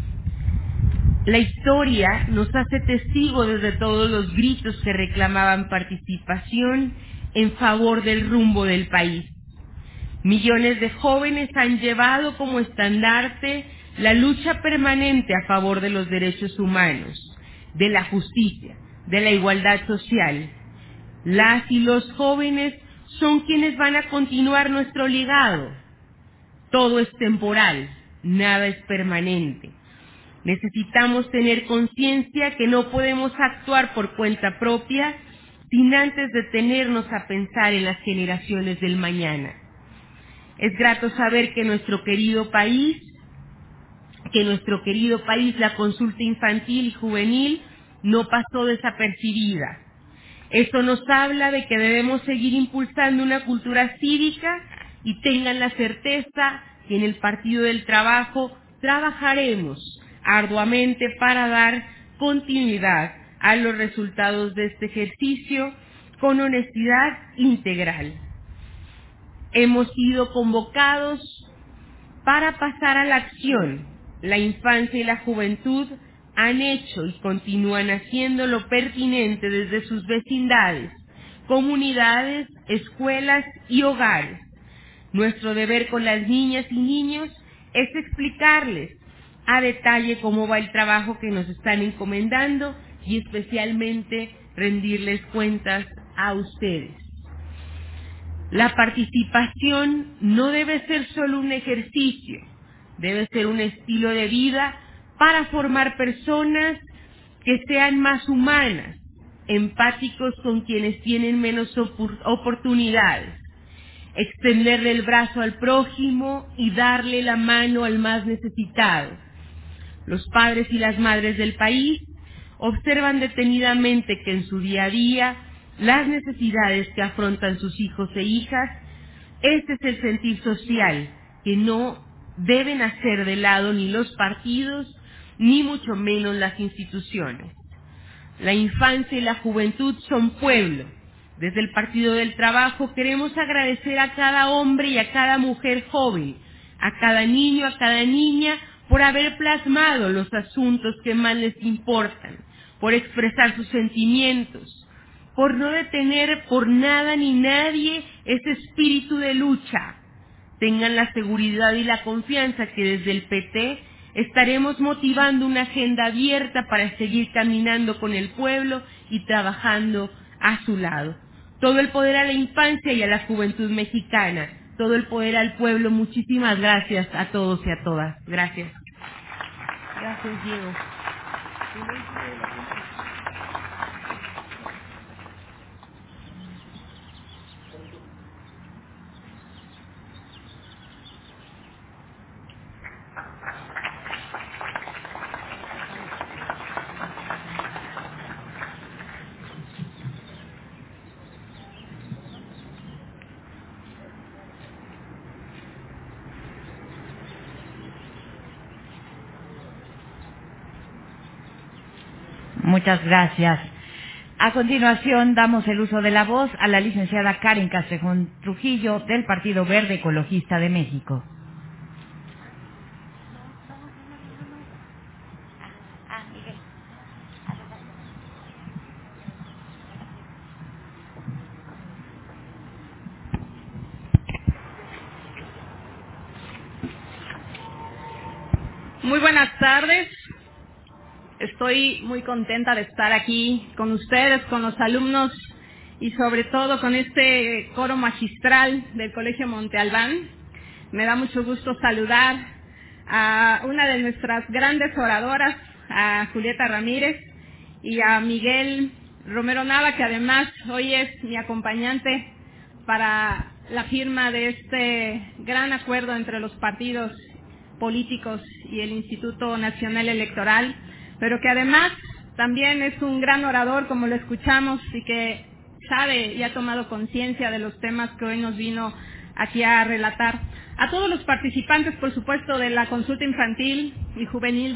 Speaker 8: La historia nos hace testigos de todos los gritos que reclamaban participación en favor del rumbo del país. Millones de jóvenes han llevado como estandarte la lucha permanente a favor de los derechos humanos, de la justicia, de la igualdad social. Las y los jóvenes son quienes van a continuar nuestro legado. Todo es temporal, nada es permanente. Necesitamos tener conciencia que no podemos actuar por cuenta propia sin antes detenernos a pensar en las generaciones del mañana. Es grato saber que nuestro querido país, la consulta infantil y juvenil, no pasó desapercibida. Esto nos habla de que debemos seguir impulsando una cultura cívica y tengan la certeza que en el Partido del Trabajo trabajaremos arduamente para dar continuidad a los resultados de este ejercicio con honestidad integral. Hemos sido convocados para pasar a la acción. La infancia y la juventud han hecho y continúan haciendo lo pertinente desde sus vecindades, comunidades, escuelas y hogares. Nuestro deber con las niñas y niños es explicarles a detalle cómo va el trabajo que nos están encomendando y especialmente rendirles cuentas a ustedes. La participación no debe ser solo un ejercicio, debe ser un estilo de vida para formar personas que sean más humanas, empáticos con quienes tienen menos oportunidades, extenderle el brazo al prójimo y darle la mano al más necesitado. Los padres y las madres del país observan detenidamente que en su día a día las necesidades que afrontan sus hijos e hijas, este es el sentir social que no deben hacer de lado ni los partidos ni mucho menos las instituciones. La infancia y la juventud son pueblo. Desde el Partido del Trabajo queremos agradecer a cada hombre y a cada mujer joven, a cada niño, a cada niña, por haber plasmado los asuntos que más les importan, por expresar sus sentimientos, por no detener por nada ni nadie ese espíritu de lucha. Tengan la seguridad y la confianza que desde el PT estaremos motivando una agenda abierta para seguir caminando con el pueblo y trabajando a su lado. Todo el poder a la infancia y a la juventud mexicana, todo el poder al pueblo. Muchísimas gracias a todos y a todas. Gracias. Gracias, Diego.
Speaker 1: Muchas gracias. A continuación, damos el uso de la voz a la licenciada Karen Castrejón Trujillo, del Partido Verde Ecologista de México.
Speaker 2: Muy buenas tardes. Estoy muy contenta de estar aquí con ustedes, con los alumnos y sobre todo con este coro magistral del Colegio Monte Albán. Me da mucho gusto saludar a una de nuestras grandes oradoras, a Julieta Ramírez, y a Miguel Romero Nava, que además hoy es mi acompañante para la firma de este gran acuerdo entre los partidos políticos y el Instituto Nacional Electoral, pero que además también es un gran orador, como lo escuchamos, y que sabe y ha tomado conciencia de los temas que hoy nos vino aquí a relatar. A todos los participantes, por supuesto, de la consulta infantil y juvenil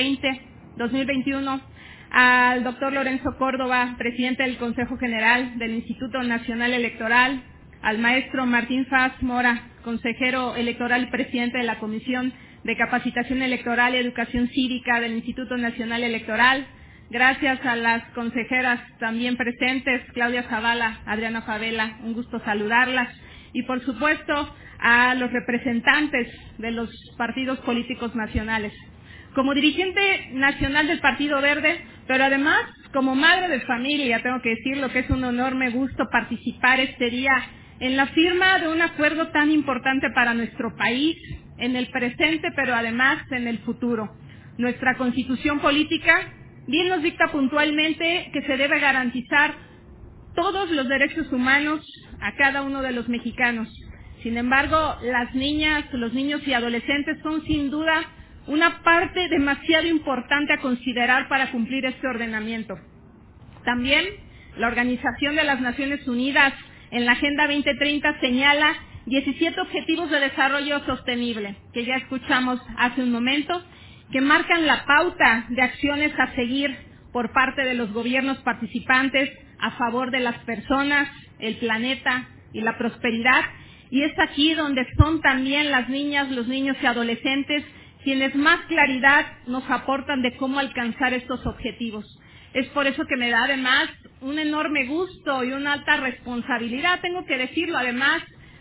Speaker 2: 2020-2021, al doctor Lorenzo Córdoba, presidente del Consejo General del Instituto Nacional Electoral, al maestro Martín Faz Mora, consejero electoral y presidente de la Comisión de Capacitación Electoral y Educación Cívica del Instituto Nacional Electoral. Gracias a las consejeras también presentes, Claudia Zavala, Adriana Favela, un gusto saludarlas. Y por supuesto a los representantes de los partidos políticos nacionales. Como dirigente nacional del Partido Verde, pero además como madre de familia, tengo que decirlo que es un enorme gusto participar este día en la firma de un acuerdo tan importante para nuestro país, en el presente, pero además en el futuro. Nuestra Constitución política bien nos dicta puntualmente que se debe garantizar todos los derechos humanos a cada uno de los mexicanos. Sin embargo, las niñas, los niños y adolescentes son sin duda una parte demasiado importante a considerar para cumplir este ordenamiento. También la Organización de las Naciones Unidas en la Agenda 2030 señala 17 Objetivos de Desarrollo Sostenible, que ya escuchamos hace un momento, que marcan la pauta de acciones a seguir por parte de los gobiernos participantes a favor de las personas, el planeta y la prosperidad. Y es aquí donde son también las niñas, los niños y adolescentes quienes más claridad nos aportan de cómo alcanzar estos objetivos. Es por eso que me da además un enorme gusto y una alta responsabilidad, tengo que decirlo además,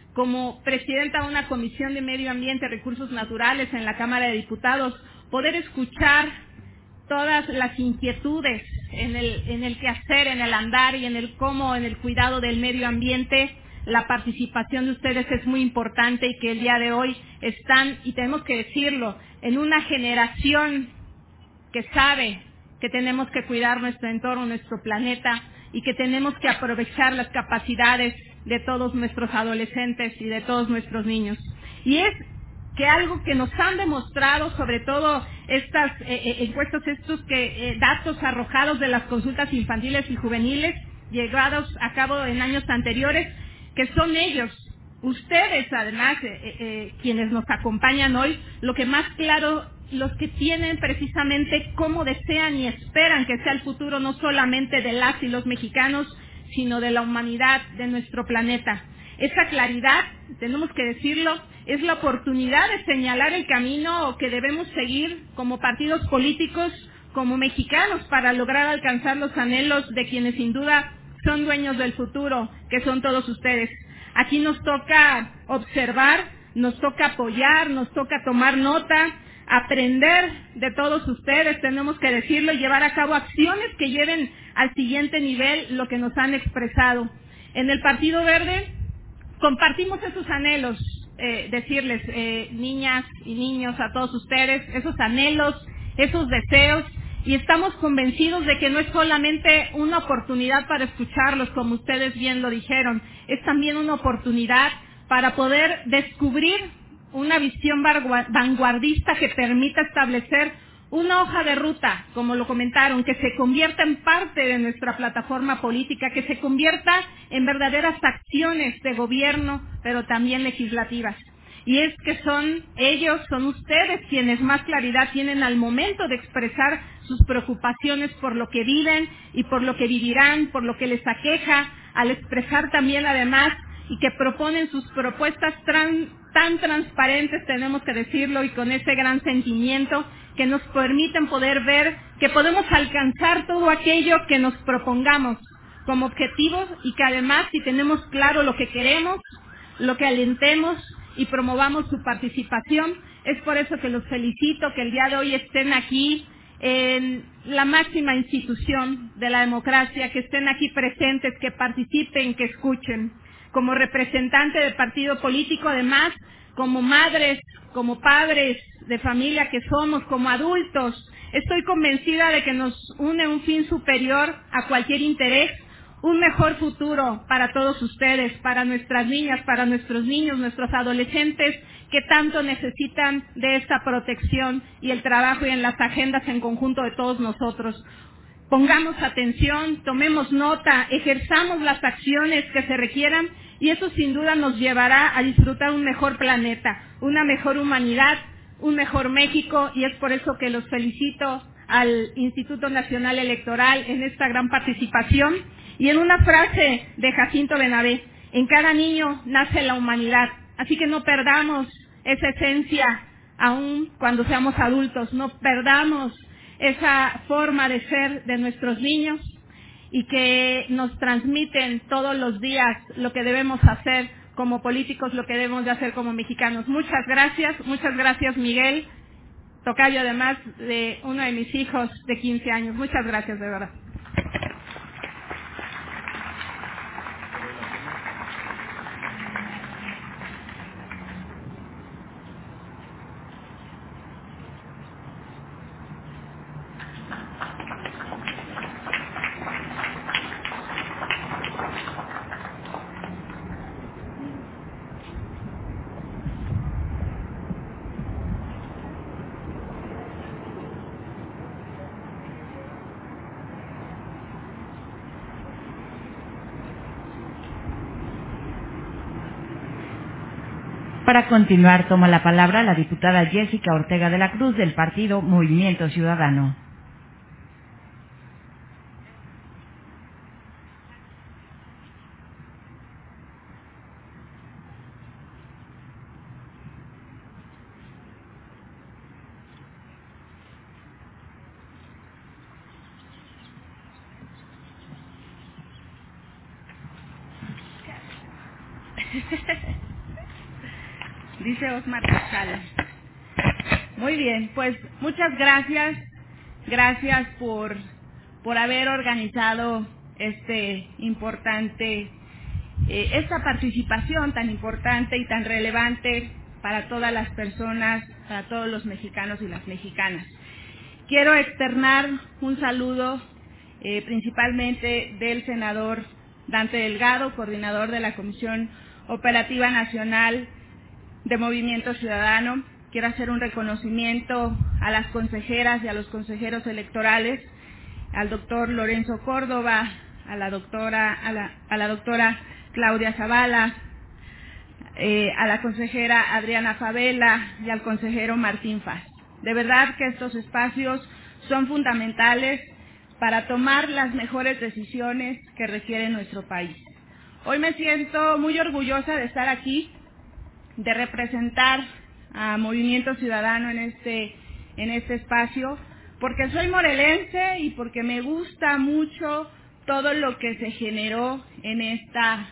Speaker 9: como presidenta de una comisión de Medio Ambiente y Recursos Naturales en la Cámara de Diputados, poder escuchar todas las inquietudes en el quehacer, en el andar y en el cómo, en el cuidado del medio ambiente. La participación de ustedes es muy importante y que el día de hoy están, y tenemos que decirlo, en una generación que sabe que tenemos que cuidar nuestro entorno, nuestro planeta, y que tenemos que aprovechar las capacidades de todos nuestros adolescentes y de todos nuestros niños. Y es que algo que nos han demostrado, sobre todo estas encuestas, datos arrojados de las consultas infantiles y juveniles llevados a cabo en años anteriores, que son ellos, ustedes además, quienes nos acompañan hoy, lo que más claro, los que tienen precisamente cómo desean y esperan que sea el futuro no solamente de las y los mexicanos, sino de la humanidad, de nuestro planeta. Esa claridad, tenemos que decirlo, es la oportunidad de señalar el camino que debemos seguir como partidos políticos, como mexicanos, para lograr alcanzar los anhelos de quienes sin duda son dueños del futuro, que son todos ustedes. Aquí nos toca observar, nos toca apoyar, nos toca tomar nota, aprender de todos ustedes, tenemos que decirlo, y llevar a cabo acciones que lleven al siguiente nivel lo que nos han expresado. En el Partido Verde compartimos esos anhelos, decirles, niñas y niños, a todos ustedes, esos anhelos, esos deseos, y estamos convencidos de que no es solamente una oportunidad para escucharlos, como ustedes bien lo dijeron, es también una oportunidad para poder descubrir una visión vanguardista que permita establecer una hoja de ruta, como lo comentaron, que se convierta en parte de nuestra plataforma política, que se convierta en verdaderas acciones de gobierno, pero también legislativas. Y es que son ellos, son ustedes quienes más claridad tienen al momento de expresar sus preocupaciones por lo que viven y por lo que vivirán, por lo que les aqueja, al expresar también además y que proponen sus propuestas tan transparentes, tenemos que decirlo, y con ese gran sentimiento que nos permiten poder ver que podemos alcanzar todo aquello que nos propongamos como objetivos, y que además, si tenemos claro lo que queremos, lo que alentemos y promovamos su participación. Es por eso que los felicito que el día de hoy estén aquí en la máxima institución de la democracia, que estén aquí presentes, que participen, que escuchen. Como representante de partido político, además, como madres, como padres de familia que somos, como adultos, estoy convencida de que nos une un fin superior a cualquier interés, un mejor futuro para todos ustedes, para nuestras niñas, para nuestros niños, nuestros adolescentes, que tanto necesitan de esta protección y el trabajo y en las agendas en conjunto de todos nosotros. Pongamos atención, tomemos nota, ejerzamos las acciones que se requieran, y eso sin duda nos llevará a disfrutar un mejor planeta, una mejor humanidad, un mejor México, y es por eso que los felicito al Instituto Nacional Electoral en esta gran participación. Y en una frase de Jacinto Benavent, en cada niño nace la humanidad, así que no perdamos esa esencia aún cuando seamos adultos, no perdamos esa forma de ser de nuestros niños, y que nos transmiten todos los días lo que debemos hacer como políticos, lo que debemos de hacer como mexicanos. Muchas gracias Miguel, tocayo además de uno de mis hijos de 15 años. Muchas gracias, de verdad.
Speaker 1: Para continuar, toma la palabra la diputada Jessica Ortega de la Cruz, del partido Movimiento Ciudadano.
Speaker 9: dice Osmar Casala. Muy bien, pues muchas gracias. Gracias por haber organizado esta participación tan importante y tan relevante para todas las personas, para todos los mexicanos y las mexicanas. Quiero externar un saludo principalmente del senador Dante Delgado, coordinador de la Comisión Operativa Nacional de Movimiento Ciudadano. Quiero hacer un reconocimiento a las consejeras y a los consejeros electorales, al doctor Lorenzo Córdoba, a la doctora Claudia Zavala, a la consejera Adriana Favela y al consejero Martín Faz. De verdad que estos espacios son fundamentales para tomar las mejores decisiones que requiere nuestro país. Hoy me siento muy orgullosa de estar aquí, de representar a Movimiento Ciudadano en este espacio, porque soy morelense y porque me gusta mucho todo lo que se generó en esta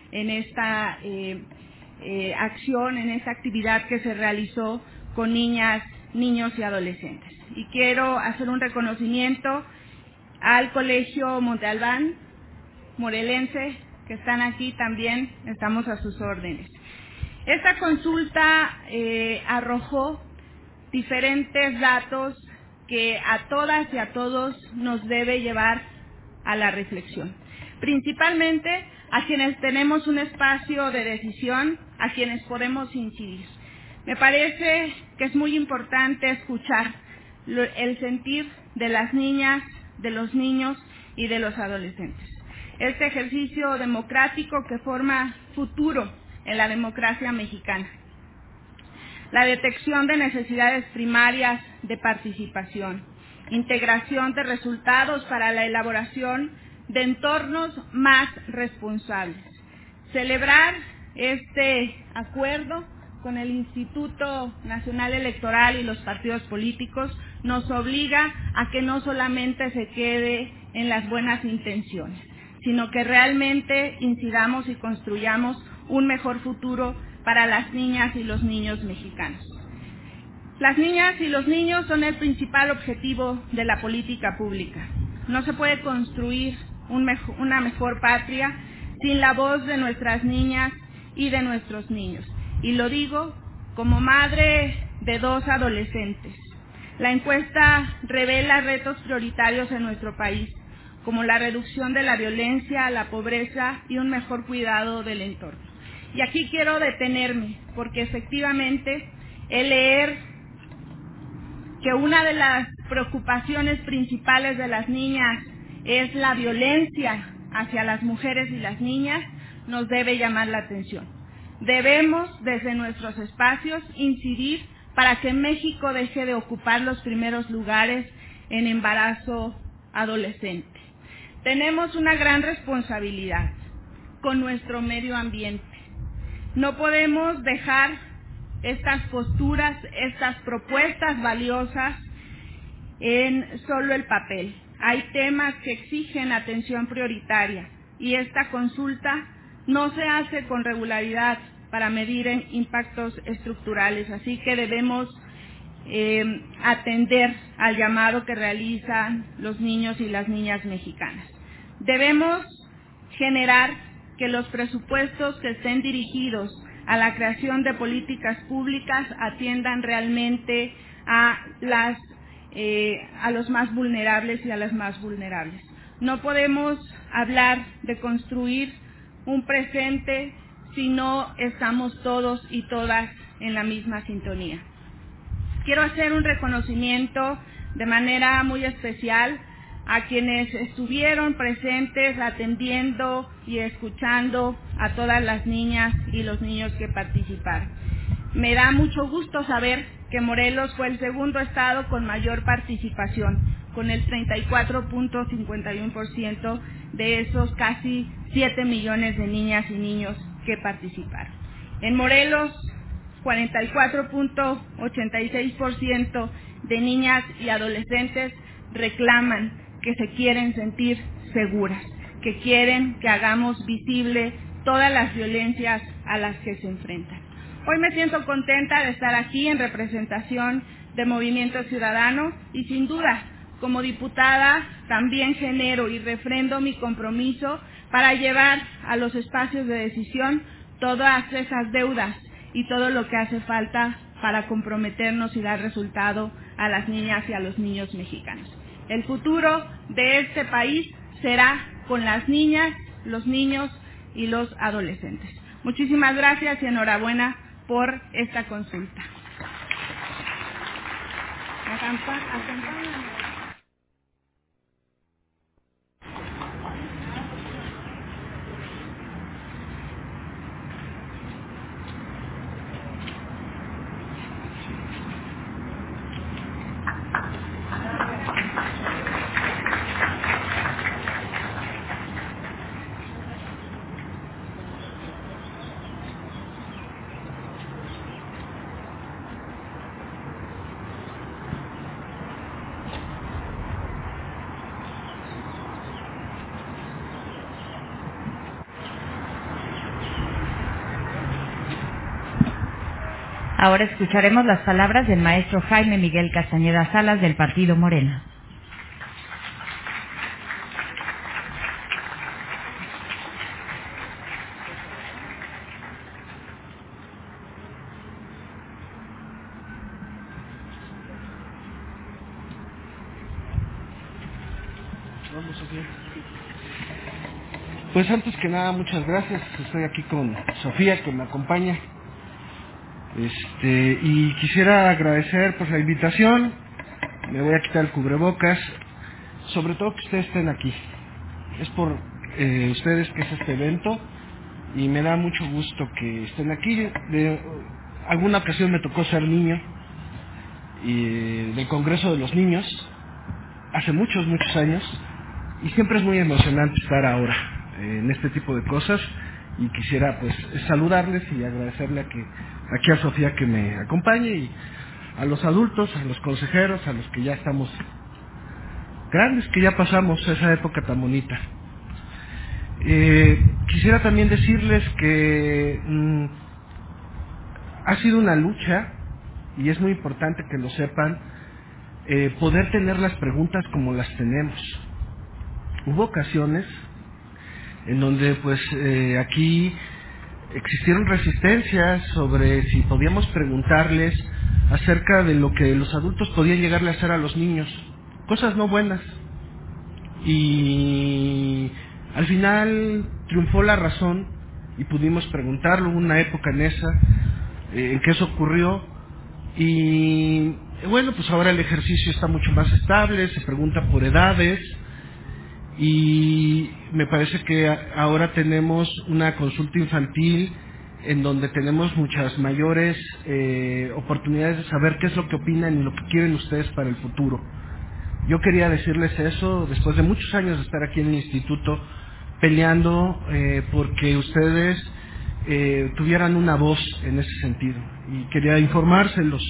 Speaker 9: acción, en esta actividad que se realizó con niñas, niños y adolescentes. Y quiero hacer un reconocimiento al Colegio Monte Albán, morelense, que están aquí también, estamos a sus órdenes. Esta consulta arrojó diferentes datos que a todas y a todos nos debe llevar a la reflexión. Principalmente a quienes tenemos un espacio de decisión, a quienes podemos incidir. Me parece que es muy importante escuchar el sentir de las niñas, de los niños y de los adolescentes. Este ejercicio democrático que forma futuro en la democracia mexicana. La detección de necesidades primarias de participación, integración de resultados para la elaboración de entornos más responsables. Celebrar este acuerdo con el Instituto Nacional Electoral y los partidos políticos nos obliga a que no solamente se quede en las buenas intenciones, sino que realmente incidamos y construyamos un mejor futuro para las niñas y los niños mexicanos. Las niñas y los niños son el principal objetivo de la política pública. No se puede construir una mejor patria sin la voz de nuestras niñas y de nuestros niños. Y lo digo como madre de 2 adolescentes. La encuesta revela retos prioritarios en nuestro país, como la reducción de la violencia, la pobreza y un mejor cuidado del entorno. Y aquí quiero detenerme, porque efectivamente el leer que una de las preocupaciones principales de las niñas es la violencia hacia las mujeres y las niñas, nos debe llamar la atención. Debemos, desde nuestros espacios, incidir para que México deje de ocupar los primeros lugares en embarazo adolescente. Tenemos una gran responsabilidad con nuestro medio ambiente. No podemos dejar estas posturas, estas propuestas valiosas en solo el papel. Hay temas que exigen atención prioritaria y esta consulta no se hace con regularidad para medir impactos estructurales, así que debemos atender al llamado que realizan los niños y las niñas mexicanas. Debemos generar que los presupuestos que estén dirigidos a la creación de políticas públicas atiendan realmente a los más vulnerables y a las más vulnerables. No podemos hablar de construir un presente si no estamos todos y todas en la misma sintonía. Quiero hacer un reconocimiento de manera muy especial a quienes estuvieron presentes atendiendo y escuchando a todas las niñas y los niños que participaron. Me da mucho gusto saber que Morelos fue el segundo estado con mayor participación, con el 34.51% de esos casi 7 millones de niñas y niños que participaron. En Morelos, 44.86% de niñas y adolescentes reclaman que se quieren sentir seguras, que quieren que hagamos visible todas las violencias a las que se enfrentan. Hoy me siento contenta de estar aquí en representación de Movimiento Ciudadano y sin duda, como diputada, también genero y refrendo mi compromiso para llevar a los espacios de decisión todas esas deudas y todo lo que hace falta para comprometernos y dar resultado a las niñas y a los niños mexicanos. El futuro de este país será con las niñas, los niños y los adolescentes. Muchísimas gracias y enhorabuena por esta consulta.
Speaker 1: Ahora escucharemos las palabras del maestro Jaime Miguel Castañeda Salas del Partido Morena.
Speaker 10: Pues antes que nada, muchas gracias. Estoy aquí con Sofía, que me acompaña. Y quisiera agradecer pues la invitación. Me voy a quitar el cubrebocas. Sobre todo que ustedes estén aquí. Es por ustedes que es este evento y me da mucho gusto que estén aquí. De alguna ocasión me tocó ser niño y del Congreso de los Niños hace muchos años y siempre es muy emocionante estar ahora en este tipo de cosas y quisiera pues saludarles y agradecerle aquí a Sofía que me acompañe y a los adultos, a los consejeros, a los que ya estamos grandes, que ya pasamos esa época tan bonita. Quisiera también decirles que ha sido una lucha y es muy importante que lo sepan, poder tener las preguntas como las tenemos. Hubo ocasiones en donde pues aquí existieron resistencias sobre si podíamos preguntarles acerca de lo que los adultos podían llegarle a hacer a los niños, cosas no buenas, y al final triunfó la razón y pudimos preguntarlo. Hubo una época en que eso ocurrió y bueno, pues ahora el ejercicio está mucho más estable, se pregunta por edades y me parece que ahora tenemos una consulta infantil en donde tenemos muchas mayores oportunidades de saber qué es lo que opinan y lo que quieren ustedes para el futuro. Yo quería decirles eso después de muchos años de estar aquí en el instituto peleando porque ustedes tuvieran una voz en ese sentido y quería informárselos.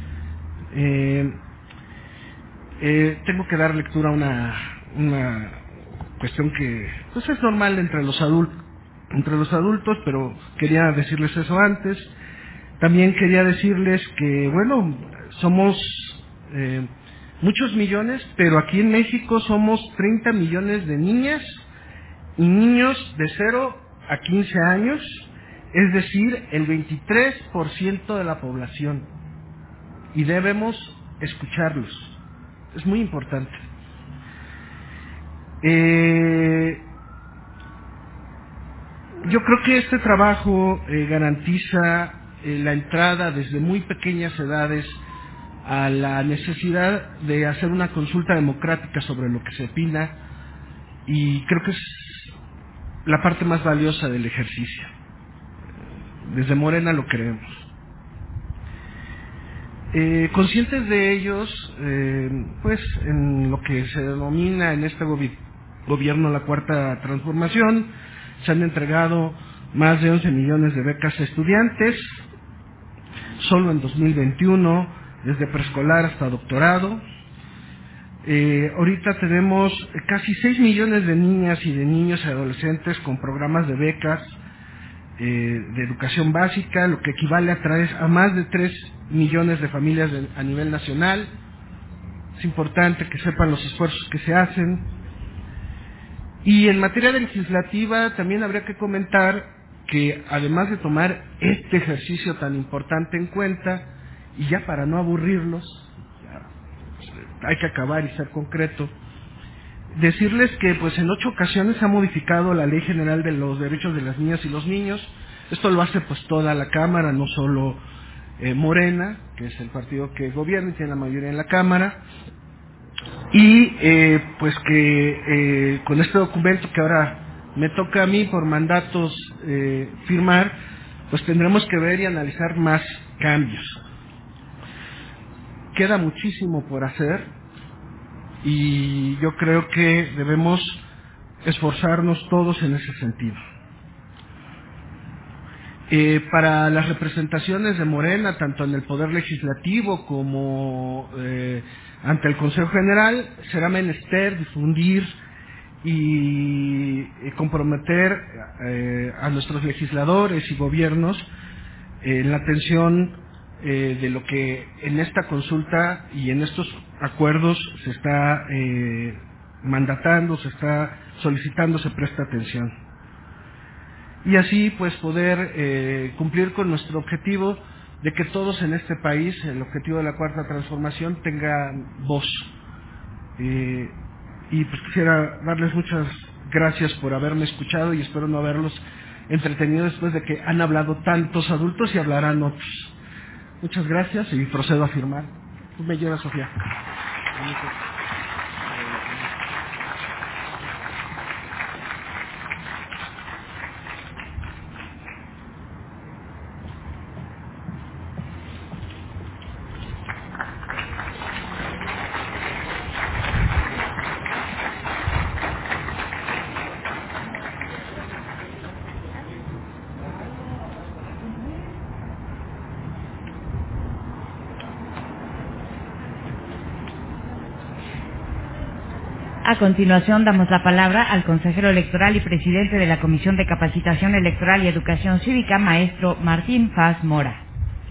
Speaker 10: Tengo que dar lectura a una cuestión que pues es normal entre los adultos, pero quería decirles eso antes. También quería decirles que bueno, somos muchos millones, pero aquí en México somos 30 millones de niñas y niños de 0 a 15 años, es decir, el 23% de la población, y debemos escucharlos. Es muy importante. Yo creo que este trabajo garantiza la entrada desde muy pequeñas edades a la necesidad de hacer una consulta democrática sobre lo que se opina, y creo que es la parte más valiosa del ejercicio. Desde Morena lo creemos. Conscientes de ellos, pues en lo que se denomina en este gobierno la Cuarta Transformación, se han entregado más de 11 millones de becas a estudiantes, solo en 2021, desde preescolar hasta doctorado. Ahorita tenemos casi 6 millones de niñas y de niños y adolescentes con programas de becas de educación básica, lo que equivale a más de 3 millones de familias a nivel nacional. Es importante que sepan los esfuerzos que se hacen. Y en materia legislativa también habría que comentar que además de tomar este ejercicio tan importante en cuenta, y ya para no aburrirlos, hay que acabar y ser concreto, decirles que pues en 8 ocasiones se ha modificado la Ley General de los Derechos de las Niñas y los Niños. Esto lo hace pues toda la Cámara, no solo Morena, que es el partido que gobierna y tiene la mayoría en la Cámara, y pues que con este documento que ahora me toca a mí por mandatos firmar, pues tendremos que ver y analizar más cambios. Queda muchísimo por hacer y yo creo que debemos esforzarnos todos en ese sentido. Para las representaciones de Morena, tanto en el Poder Legislativo como ante el Consejo General, será menester difundir y comprometer a nuestros legisladores y gobiernos en la atención de lo que en esta consulta y en estos acuerdos se está mandatando, se está solicitando, se presta atención. Y así pues poder cumplir con nuestro objetivo de que todos en este país, el objetivo de la Cuarta Transformación, tengan voz. Y pues quisiera darles muchas gracias por haberme escuchado y espero no haberlos entretenido después de que han hablado tantos adultos y hablarán otros. Muchas gracias y procedo a firmar. Me lleva Sofía.
Speaker 1: A continuación damos la palabra al consejero electoral y presidente de la Comisión de Capacitación Electoral y Educación Cívica, maestro Martín Faz Mora.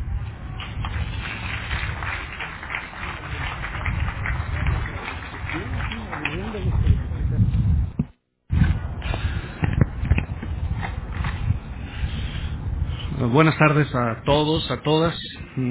Speaker 7: Buenas tardes a todos, a todas.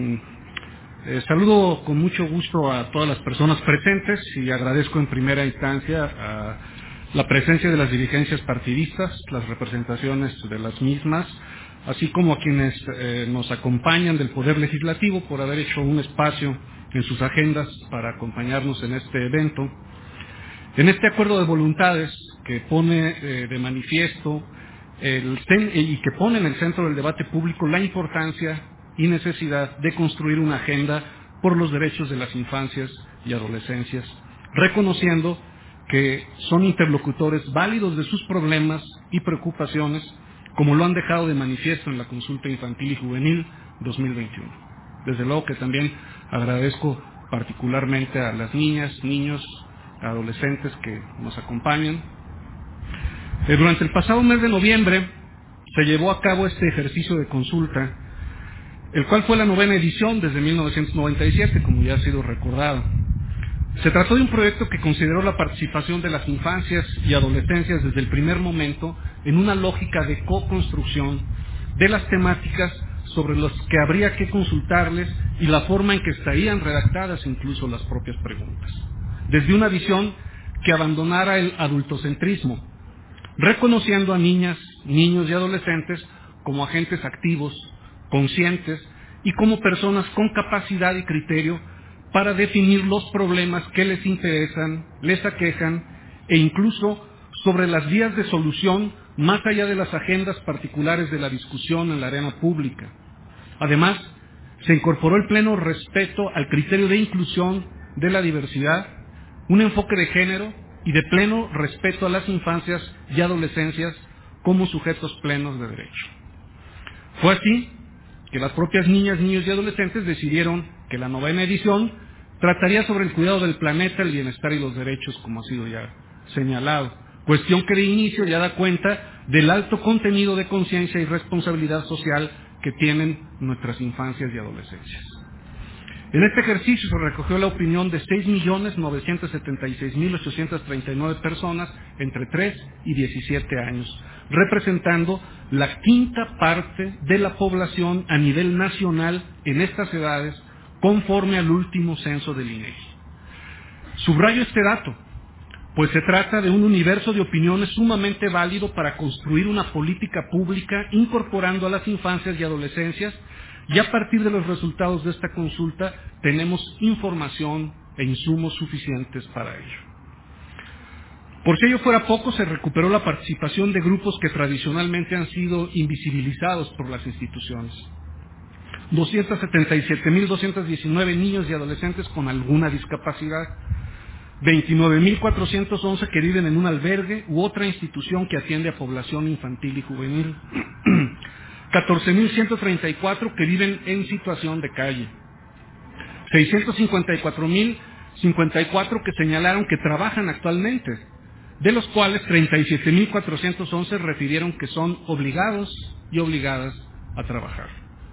Speaker 7: Saludo con mucho gusto a todas las personas presentes y agradezco en primera instancia a la presencia de las dirigencias partidistas, las representaciones de las mismas, así como a quienes nos acompañan del Poder Legislativo por haber hecho un espacio en sus agendas para acompañarnos en este evento. En este acuerdo de voluntades que pone de manifiesto y que pone en el centro del debate público la importancia y necesidad de construir una agenda por los derechos de las infancias y adolescencias, reconociendo que son interlocutores válidos de sus problemas y preocupaciones, como lo han dejado de manifiesto en la consulta infantil y juvenil 2021. Desde luego que también agradezco particularmente a las niñas, niños, adolescentes que nos acompañan. Durante el pasado mes de noviembre se llevó a cabo este ejercicio de consulta, el cual fue la 9ª edición desde 1997, como ya ha sido recordado. Se trató de un proyecto que consideró la participación de las infancias y adolescencias desde el primer momento en una lógica de co-construcción de las temáticas sobre las que habría que consultarles y la forma en que estarían redactadas incluso las propias preguntas. Desde una visión que abandonara el adultocentrismo, reconociendo a niñas, niños y adolescentes como agentes activos, conscientes y como personas con capacidad y criterio para definir los problemas que les interesan, les aquejan e incluso sobre las vías de solución más allá de las agendas particulares de la discusión en la arena pública. Además, se incorporó el pleno respeto al criterio de inclusión de la diversidad, un enfoque de género y de pleno respeto a las infancias y adolescencias como sujetos plenos de derecho. Fue así que las propias niñas, niños y adolescentes decidieron que la 9ª edición trataría sobre el cuidado del planeta, el bienestar y los derechos, como ha sido ya señalado, cuestión que de inicio ya da cuenta del alto contenido de conciencia y responsabilidad social que tienen nuestras infancias y adolescencias. En este ejercicio se recogió la opinión de 6.976.839 personas entre 3 y 17 años, representando la quinta parte de la población a nivel nacional en estas edades, conforme al último censo del INEGI. Subrayo este dato, pues se trata de un universo de opiniones sumamente válido para construir una política pública incorporando a las infancias y adolescencias, y a partir de los resultados de esta consulta tenemos información e insumos suficientes para ello. Por si ello fuera poco, se recuperó la participación de grupos que tradicionalmente han sido invisibilizados por las instituciones. 277.219 niños y adolescentes con alguna discapacidad, 29.411 que viven en un albergue u otra institución que atiende a población infantil y juvenil, 14.134 que viven en situación de calle, 654.054 que señalaron que trabajan actualmente, de los cuales 37.411 refirieron que son obligados y obligadas a trabajar,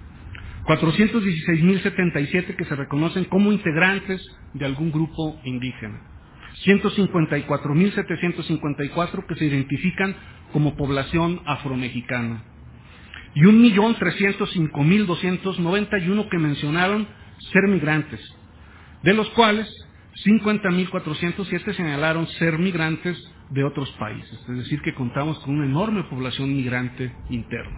Speaker 7: 416.077 que se reconocen como integrantes de algún grupo indígena, 154.754 que se identifican como población afromexicana, y 1.305.291 que mencionaron ser migrantes, de los cuales 50.407 señalaron ser migrantes de otros países, es decir, que contamos con una enorme población migrante interna.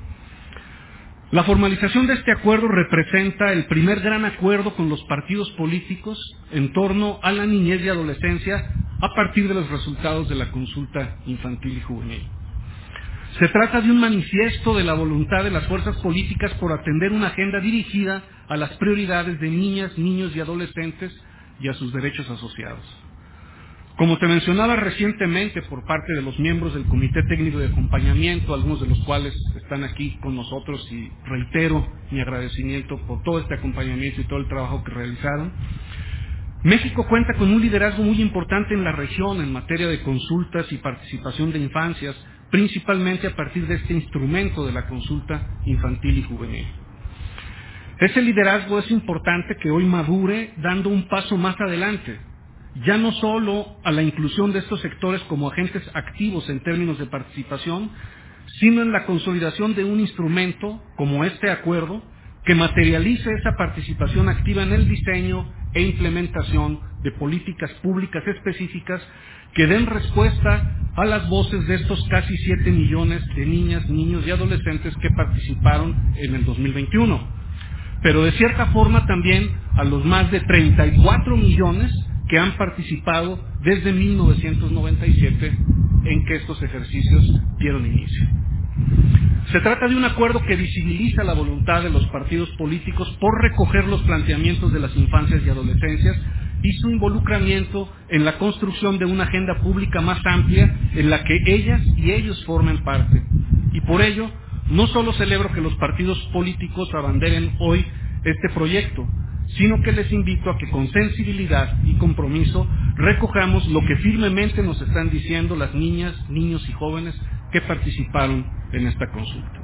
Speaker 7: La formalización de este acuerdo representa el primer gran acuerdo con los partidos políticos en torno a la niñez y adolescencia a partir de los resultados de la consulta infantil y juvenil. Se trata de un manifiesto de la voluntad de las fuerzas políticas por atender una agenda dirigida a las prioridades de niñas, niños y adolescentes y a sus derechos asociados. Como se mencionaba recientemente por parte de los miembros del Comité Técnico de Acompañamiento, algunos de los cuales están aquí con nosotros, y reitero mi agradecimiento por todo este acompañamiento y todo el trabajo que realizaron, México cuenta con un liderazgo muy importante en la región en materia de consultas y participación de infancias, principalmente a partir de este instrumento de la consulta infantil y juvenil. Ese liderazgo es importante que hoy madure dando un paso más adelante, ya no solo a la inclusión de estos sectores como agentes activos en términos de participación, sino en la consolidación de un instrumento como este acuerdo que materialice esa participación activa en el diseño e implementación de políticas públicas específicas que den respuesta a las voces de estos casi 7 millones de niñas, niños y adolescentes que participaron en el 2021, pero de cierta forma también a los más de 34 millones que han participado desde 1997 en que estos ejercicios dieron inicio. Se trata de un acuerdo que visibiliza la voluntad de los partidos políticos por recoger los planteamientos de las infancias y adolescencias y su involucramiento en la construcción de una agenda pública más amplia en la que ellas y ellos formen parte. Y por ello, no solo celebro que los partidos políticos abanderen hoy este proyecto, sino que les invito a que con sensibilidad y compromiso recojamos lo que firmemente nos están diciendo las niñas, niños y jóvenes que participaron en esta consulta.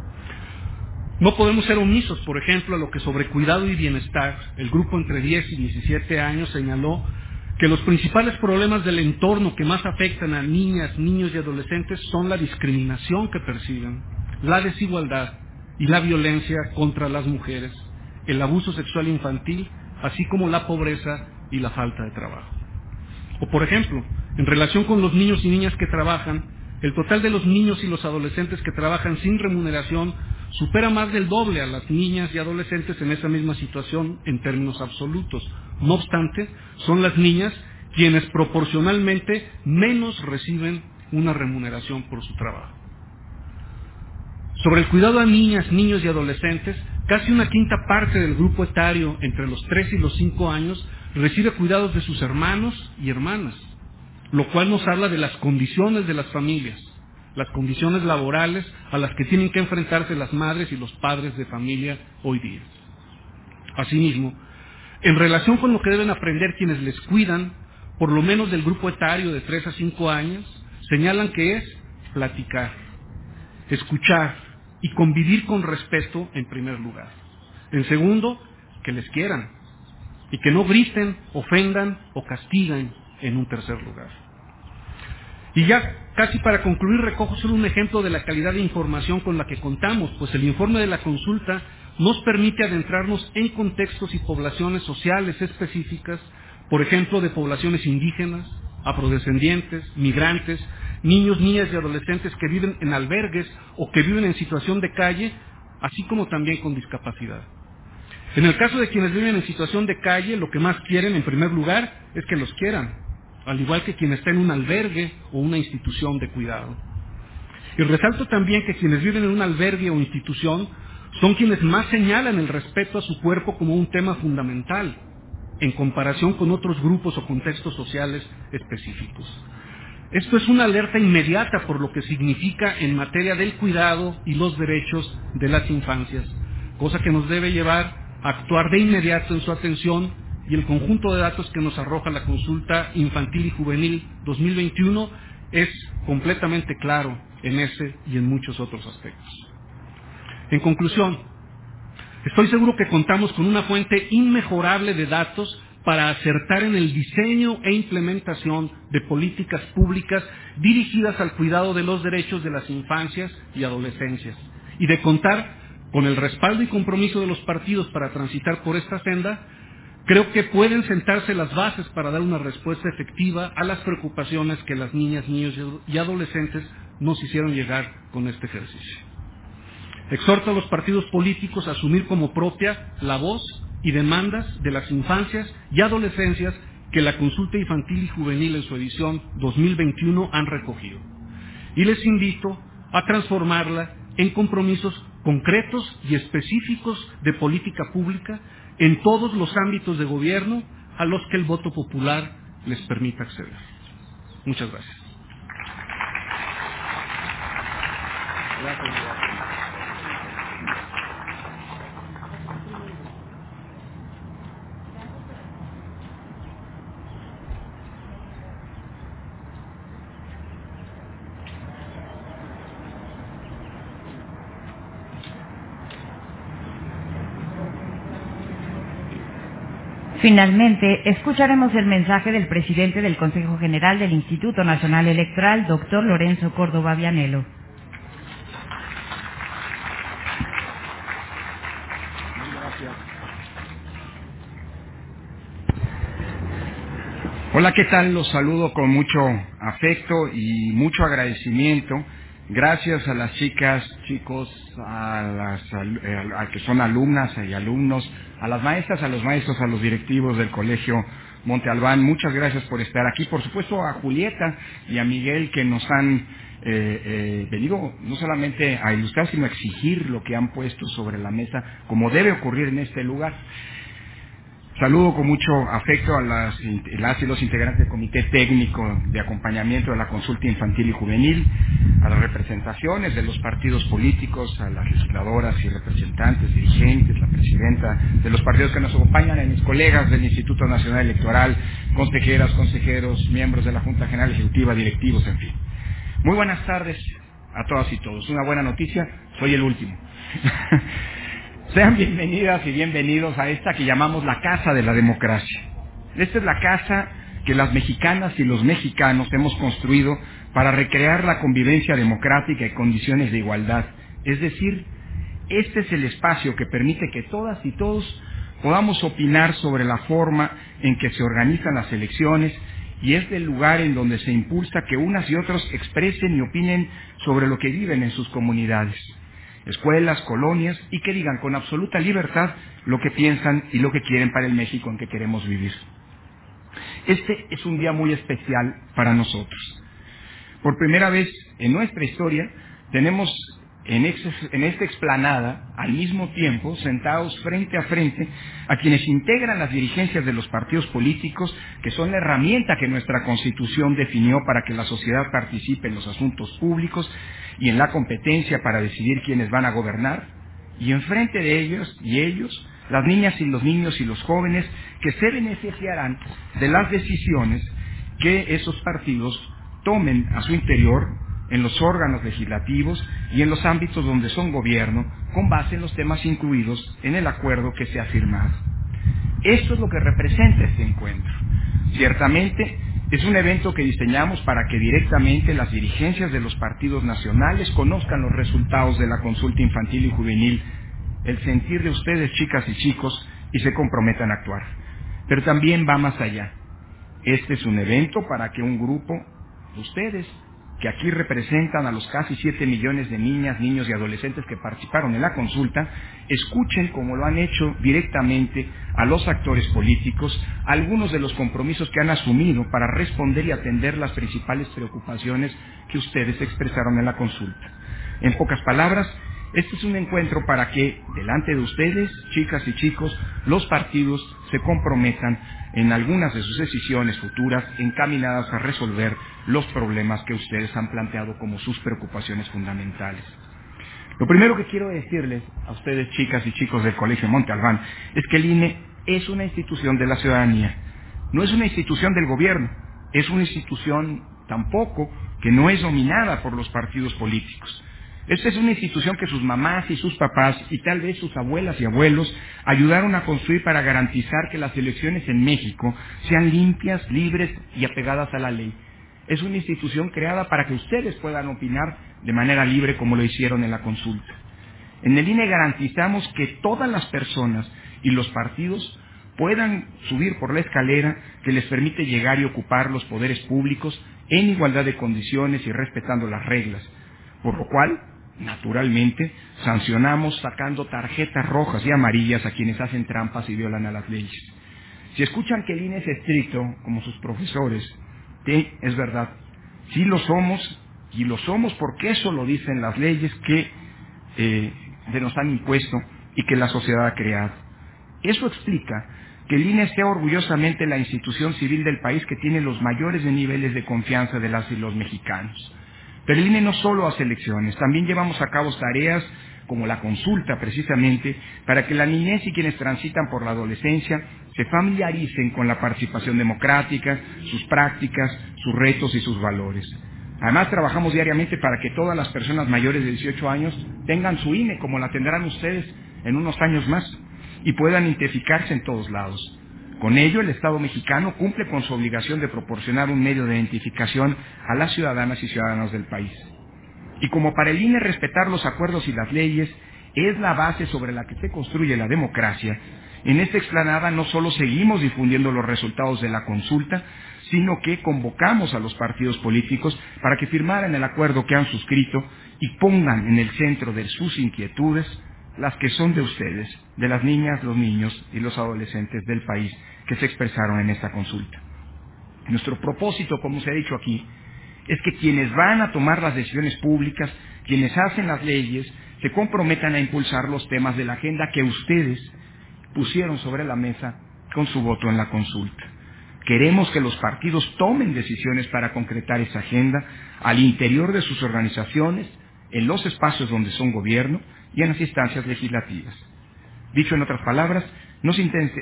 Speaker 7: No podemos ser omisos, por ejemplo, a lo que sobre cuidado y bienestar, el grupo entre 10 y 17 años señaló que los principales problemas del entorno que más afectan a niñas, niños y adolescentes son la discriminación que perciben, la desigualdad y la violencia contra las mujeres, el abuso sexual infantil, así como la pobreza y la falta de trabajo. O, por ejemplo, en relación con los niños y niñas que trabajan, el total de los niños y los adolescentes que trabajan sin remuneración supera más del doble a las niñas y adolescentes en esa misma situación en términos absolutos. No obstante, son las niñas quienes proporcionalmente menos reciben una remuneración por su trabajo. Sobre el cuidado a niñas, niños y adolescentes, casi una quinta parte del grupo etario entre los 3 y los 5 años recibe cuidados de sus hermanos y hermanas, lo cual nos habla de las condiciones de las familias, las condiciones laborales a las que tienen que enfrentarse las madres y los padres de familia hoy día. Asimismo, en relación con lo que deben aprender quienes les cuidan, por lo menos del grupo etario de 3 a 5 años, señalan que es platicar, escuchar y convivir con respeto en primer lugar. En segundo, que les quieran y que no griten, ofendan o castiguen en un tercer lugar. Y ya casi para concluir recojo solo un ejemplo de la calidad de información con la que contamos, pues el informe de la consulta nos permite adentrarnos en contextos y poblaciones sociales específicas, por ejemplo, de poblaciones indígenas, afrodescendientes, migrantes, niños, niñas y adolescentes que viven en albergues o que viven en situación de calle, así como también con discapacidad. En el caso de quienes viven en situación de calle, lo que más quieren, en primer lugar, es que los quieran, al igual que quien está en un albergue o una institución de cuidado. Y resalto también que quienes viven en un albergue o institución son quienes más señalan el respeto a su cuerpo como un tema fundamental, en comparación con otros grupos o contextos sociales específicos. Esto es una alerta inmediata por lo que significa en materia del cuidado y los derechos de las infancias, cosa que nos debe llevar a actuar de inmediato en su atención, y el conjunto de datos que nos arroja la consulta infantil y juvenil 2021 es completamente claro en ese y en muchos otros aspectos. En conclusión, estoy seguro que contamos con una fuente inmejorable de datos para acertar en el diseño e implementación de políticas públicas dirigidas al cuidado de los derechos de las infancias y adolescencias, y de contar con el respaldo y compromiso de los partidos para transitar por esta senda. Creo que pueden sentarse las bases para dar una respuesta efectiva a las preocupaciones que las niñas, niños y adolescentes nos hicieron llegar con este ejercicio. Exhorto a los partidos políticos a asumir como propia la voz y demandas de las infancias y adolescencias que la consulta infantil y juvenil en su edición 2021 han recogido. Y les invito a transformarla en compromisos concretos y específicos de política pública en todos los ámbitos de gobierno a los que el voto popular les permita acceder. Muchas gracias.
Speaker 1: Finalmente, escucharemos el mensaje del presidente del Consejo General del Instituto Nacional Electoral, doctor Lorenzo Córdoba Vianello.
Speaker 11: Hola, ¿qué tal? Los saludo con mucho afecto y mucho agradecimiento. Gracias a las chicas, chicos, a que son alumnas y alumnos, a las maestras, a los maestros, a los directivos del Colegio Monte Albán. Muchas gracias por estar aquí. Por supuesto, a Julieta y a Miguel, que nos han venido no solamente a ilustrar, sino a exigir lo que han puesto sobre la mesa, como debe ocurrir en este lugar. Saludo con mucho afecto a las y los integrantes del Comité Técnico de Acompañamiento de la Consulta Infantil y Juvenil, a las representaciones de los partidos políticos, a las legisladoras y representantes, dirigentes, la presidenta de los partidos que nos acompañan, a mis colegas del Instituto Nacional Electoral, consejeras, consejeros, miembros de la Junta General Ejecutiva, directivos, en fin. Muy buenas tardes a todas y todos. Una buena noticia, soy el último. Sean bienvenidas y bienvenidos a esta que llamamos la Casa de la Democracia. Esta es la casa que las mexicanas y los mexicanos hemos construido para recrear la convivencia democrática y condiciones de igualdad. Es decir, este es el espacio que permite que todas y todos podamos opinar sobre la forma en que se organizan las elecciones, y es el lugar en donde se impulsa que unas y otros expresen y opinen sobre lo que viven en sus comunidades, escuelas, colonias, y que digan con absoluta libertad lo que piensan y lo que quieren para el México en que queremos vivir. Este es un día muy especial para nosotros. Por primera vez en nuestra historia tenemos en esta explanada, al mismo tiempo, sentados frente a frente, a quienes integran las dirigencias de los partidos políticos, que son la herramienta que nuestra Constitución definió para que la sociedad participe en los asuntos públicos y en la competencia para decidir quiénes van a gobernar, y enfrente de ellos y ellos, las niñas y los niños y los jóvenes que se beneficiarán de las decisiones que esos partidos tomen a su interior en los órganos legislativos y en los ámbitos donde son gobierno, con base en los temas incluidos en el acuerdo que se ha firmado. Esto es lo que representa este encuentro. Ciertamente, es un evento que diseñamos para que directamente las dirigencias de los partidos nacionales conozcan los resultados de la consulta infantil y juvenil, el sentir de ustedes, chicas y chicos, y se comprometan a actuar. Pero también va más allá. Este es un evento para que un grupo de ustedes, que aquí representan a los casi 7 millones de niñas, niños y adolescentes que participaron en la consulta, escuchen, como lo han hecho directamente, a los actores políticos, algunos de los compromisos que han asumido para responder y atender las principales preocupaciones que ustedes expresaron en la consulta. En pocas palabras, este es un encuentro para que, delante de ustedes, chicas y chicos, los partidos se comprometan en algunas de sus decisiones futuras encaminadas a resolver los problemas que ustedes han planteado como sus preocupaciones fundamentales. Lo primero que quiero decirles a ustedes, chicas y chicos del Colegio Monte Albán, es que el INE es una institución de la ciudadanía, no es una institución del gobierno, es una institución tampoco que no es dominada por los partidos políticos. Esta es una institución que sus mamás y sus papás y tal vez sus abuelas y abuelos ayudaron a construir para garantizar que las elecciones en México sean limpias, libres y apegadas a la ley. Es una institución creada para que ustedes puedan opinar de manera libre como lo hicieron en la consulta. En el INE garantizamos que todas las personas y los partidos puedan subir por la escalera que les permite llegar y ocupar los poderes públicos en igualdad de condiciones y respetando las reglas, por lo cual, naturalmente, sancionamos sacando tarjetas rojas y amarillas a quienes hacen trampas y violan a las leyes. Si escuchan que el INE es estricto, como sus profesores, sí, es verdad, sí lo somos, y lo somos porque eso lo dicen las leyes que se nos han impuesto y que la sociedad ha creado. Eso explica que el INE sea orgullosamente la institución civil del país que tiene los mayores niveles de confianza de las y los mexicanos. Pero el INE no solo hace elecciones, también llevamos a cabo tareas como la consulta precisamente para que la niñez y quienes transitan por la adolescencia se familiaricen con la participación democrática, sus prácticas, sus retos y sus valores. Además trabajamos diariamente para que todas las personas mayores de 18 años tengan su INE como la tendrán ustedes en unos años más y puedan identificarse en todos lados. Con ello, el Estado mexicano cumple con su obligación de proporcionar un medio de identificación a las ciudadanas y ciudadanos del país. Y como para el INE respetar los acuerdos y las leyes es la base sobre la que se construye la democracia, en esta explanada no solo seguimos difundiendo los resultados de la consulta, sino que convocamos a los partidos políticos para que firmaran el acuerdo que han suscrito y pongan en el centro de sus inquietudes las que son de ustedes, de las niñas, los niños y los adolescentes del país que se expresaron en esta consulta. Nuestro propósito, como se ha dicho aquí, es que quienes van a tomar las decisiones públicas, quienes hacen las leyes, se comprometan a impulsar los temas de la agenda que ustedes pusieron sobre la mesa con su voto en la consulta. Queremos que los partidos tomen decisiones para concretar esa agenda al interior de sus organizaciones, en los espacios donde son gobierno y en las instancias legislativas. Dicho en otras palabras, nos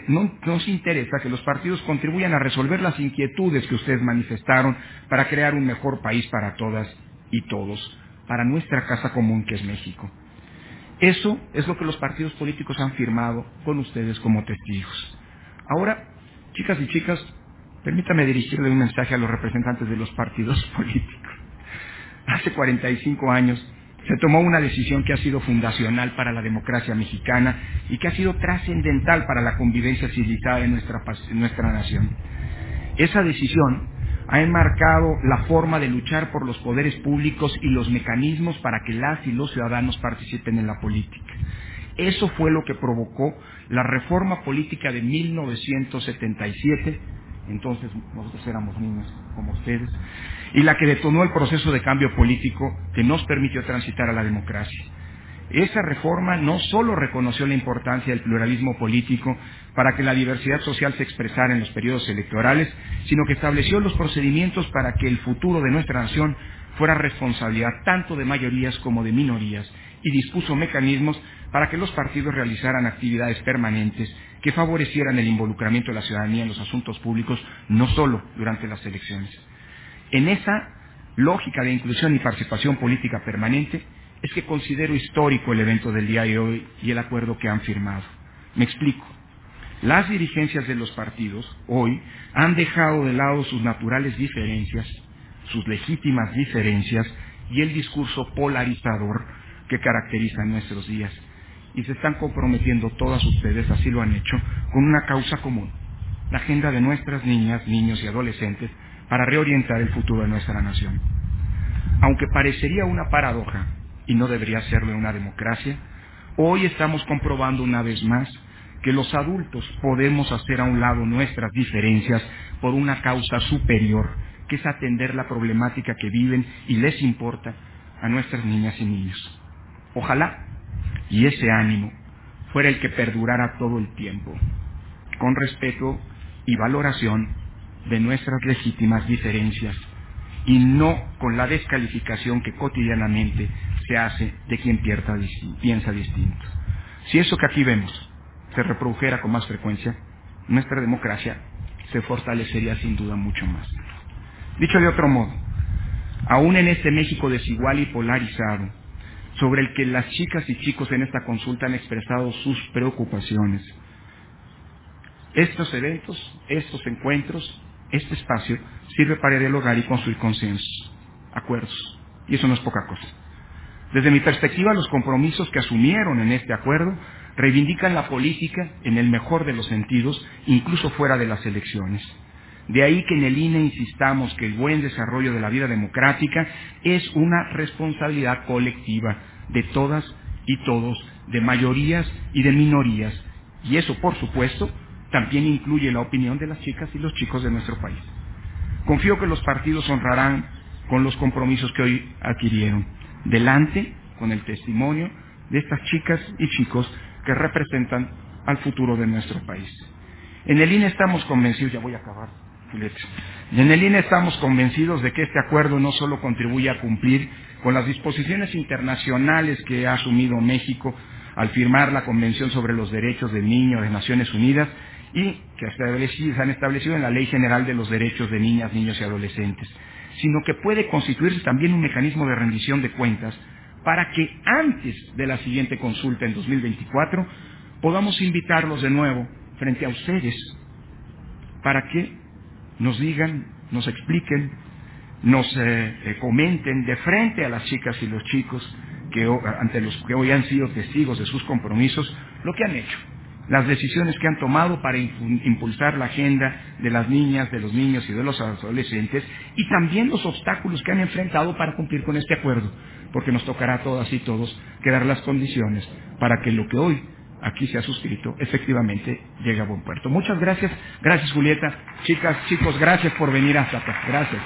Speaker 11: interesa que los partidos contribuyan a resolver las inquietudes que ustedes manifestaron para crear un mejor país para todas y todos, para nuestra casa común que es México. Eso es lo que los partidos políticos han firmado con ustedes como testigos. Ahora, chicas y chicas, permítame dirigirle un mensaje a los representantes de los partidos políticos. Hace 45 años se tomó una decisión que ha sido fundacional para la democracia mexicana y que ha sido trascendental para la convivencia civilizada de nuestra nación. Esa decisión ha enmarcado la forma de luchar por los poderes públicos y los mecanismos para que las y los ciudadanos participen en la política. Eso fue lo que provocó la reforma política de 1977, entonces nosotros éramos niños como ustedes, y la que detonó el proceso de cambio político que nos permitió transitar a la democracia. Esa reforma no solo reconoció la importancia del pluralismo político para que la diversidad social se expresara en los periodos electorales, sino que estableció los procedimientos para que el futuro de nuestra nación fuera responsabilidad tanto de mayorías como de minorías, y dispuso mecanismos para que los partidos realizaran actividades permanentes que favorecieran el involucramiento de la ciudadanía en los asuntos públicos, no solo durante las elecciones. En esa lógica de inclusión y participación política permanente, es que considero histórico el evento del día de hoy y el acuerdo que han firmado. Me explico. Las dirigencias de los partidos hoy han dejado de lado sus naturales diferencias, sus legítimas diferencias y el discurso polarizador que caracteriza nuestros días. Y se están comprometiendo todas ustedes, así lo han hecho, con una causa común, la agenda de nuestras niñas, niños y adolescentes para reorientar el futuro de nuestra nación. Aunque parecería una paradoja, y no debería serlo en una democracia, hoy estamos comprobando una vez más que los adultos podemos hacer a un lado nuestras diferencias por una causa superior, que es atender la problemática que viven y les importa a nuestras niñas y niños. Ojalá y ese ánimo fuera el que perdurara todo el tiempo, con respeto y valoración de nuestras legítimas diferencias, y no con la descalificación que cotidianamente se hace de quien piensa distinto. Si eso que aquí vemos se reprodujera con más frecuencia, nuestra democracia se fortalecería sin duda mucho más. Dicho de otro modo, aún en este México desigual y polarizado, sobre el que las chicas y chicos en esta consulta han expresado sus preocupaciones, estos eventos, estos encuentros, este espacio sirve para dialogar y construir consensos, acuerdos, y eso no es poca cosa. Desde mi perspectiva, los compromisos que asumieron en este acuerdo reivindican la política en el mejor de los sentidos, incluso fuera de las elecciones. De ahí que en el INE insistamos que el buen desarrollo de la vida democrática es una responsabilidad colectiva de todas y todos, de mayorías y de minorías, y eso, por supuesto, también incluye la opinión de las chicas y los chicos de nuestro país. Confío que los partidos honrarán con los compromisos que hoy adquirieron, delante con el testimonio de estas chicas y chicos que representan al futuro de nuestro país. En el INE estamos convencidos, ya voy a acabar, Julieta. En el INE estamos convencidos de que este acuerdo no solo contribuye a cumplir con las disposiciones internacionales que ha asumido México al firmar la Convención sobre los Derechos del Niño de Naciones Unidas y que se han establecido en la Ley General de los Derechos de Niñas, Niños y Adolescentes, sino que puede constituirse también un mecanismo de rendición de cuentas para que antes de la siguiente consulta en 2024 podamos invitarlos de nuevo frente a ustedes para que nos digan, nos expliquen, nos comenten de frente a las chicas y los chicos ante los que hoy han sido testigos de sus compromisos, lo que han hecho, las decisiones que han tomado para impulsar la agenda de las niñas, de los niños y de los adolescentes, y también los obstáculos que han enfrentado para cumplir con este acuerdo, porque nos tocará a todas y todos crear las condiciones para que lo que hoy aquí se ha suscrito efectivamente llegue a buen puerto. Muchas gracias. Gracias, Julieta. Chicas, chicos, gracias por venir hasta acá. Gracias.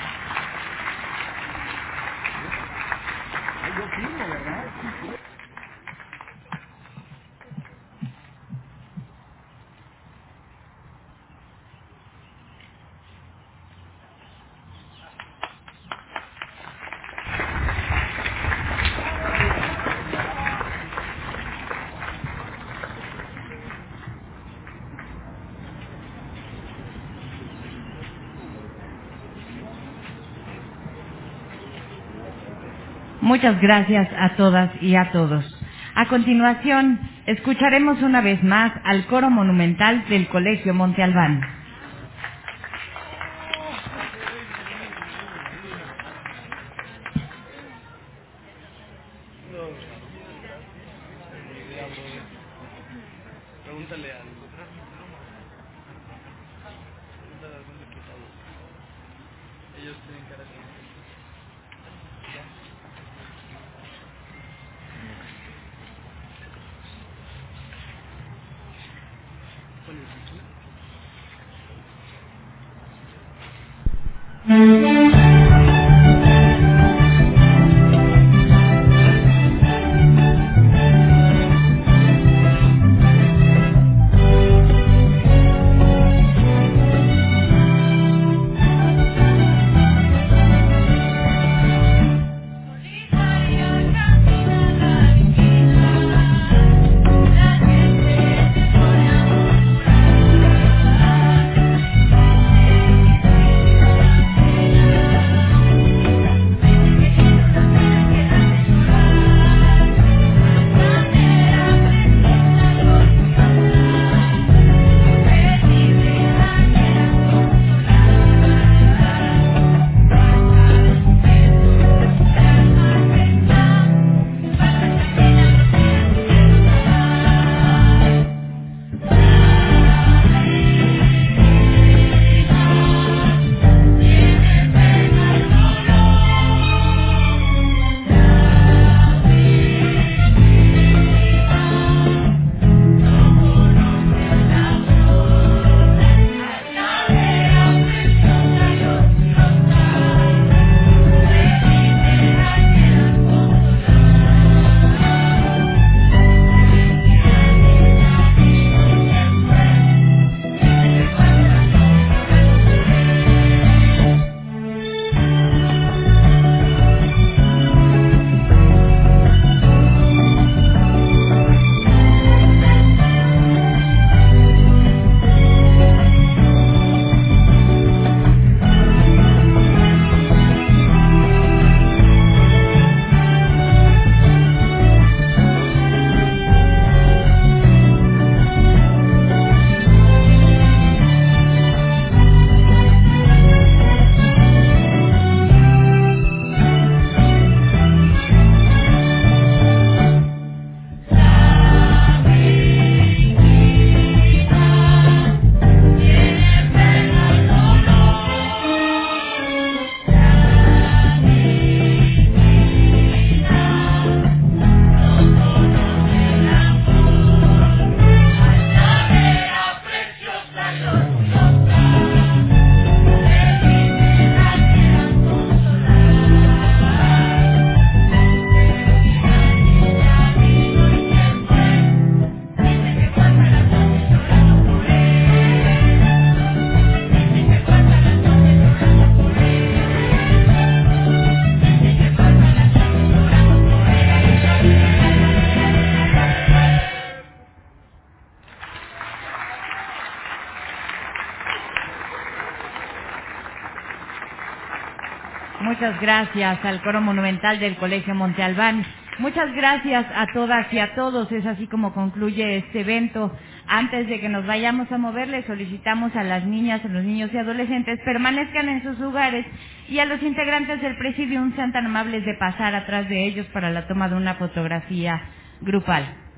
Speaker 1: Muchas gracias a todas y a todos. A continuación, escucharemos una vez más al coro monumental del Colegio Monte Albán. Muchas gracias al Coro Monumental del Colegio Monte Albán. Muchas gracias a todas y a todos. Es así como concluye este evento. Antes de que nos vayamos a mover, les solicitamos a las niñas, a los niños y adolescentes permanezcan en sus lugares y a los integrantes del Presidium sean tan amables de pasar atrás de ellos para la toma de una fotografía grupal.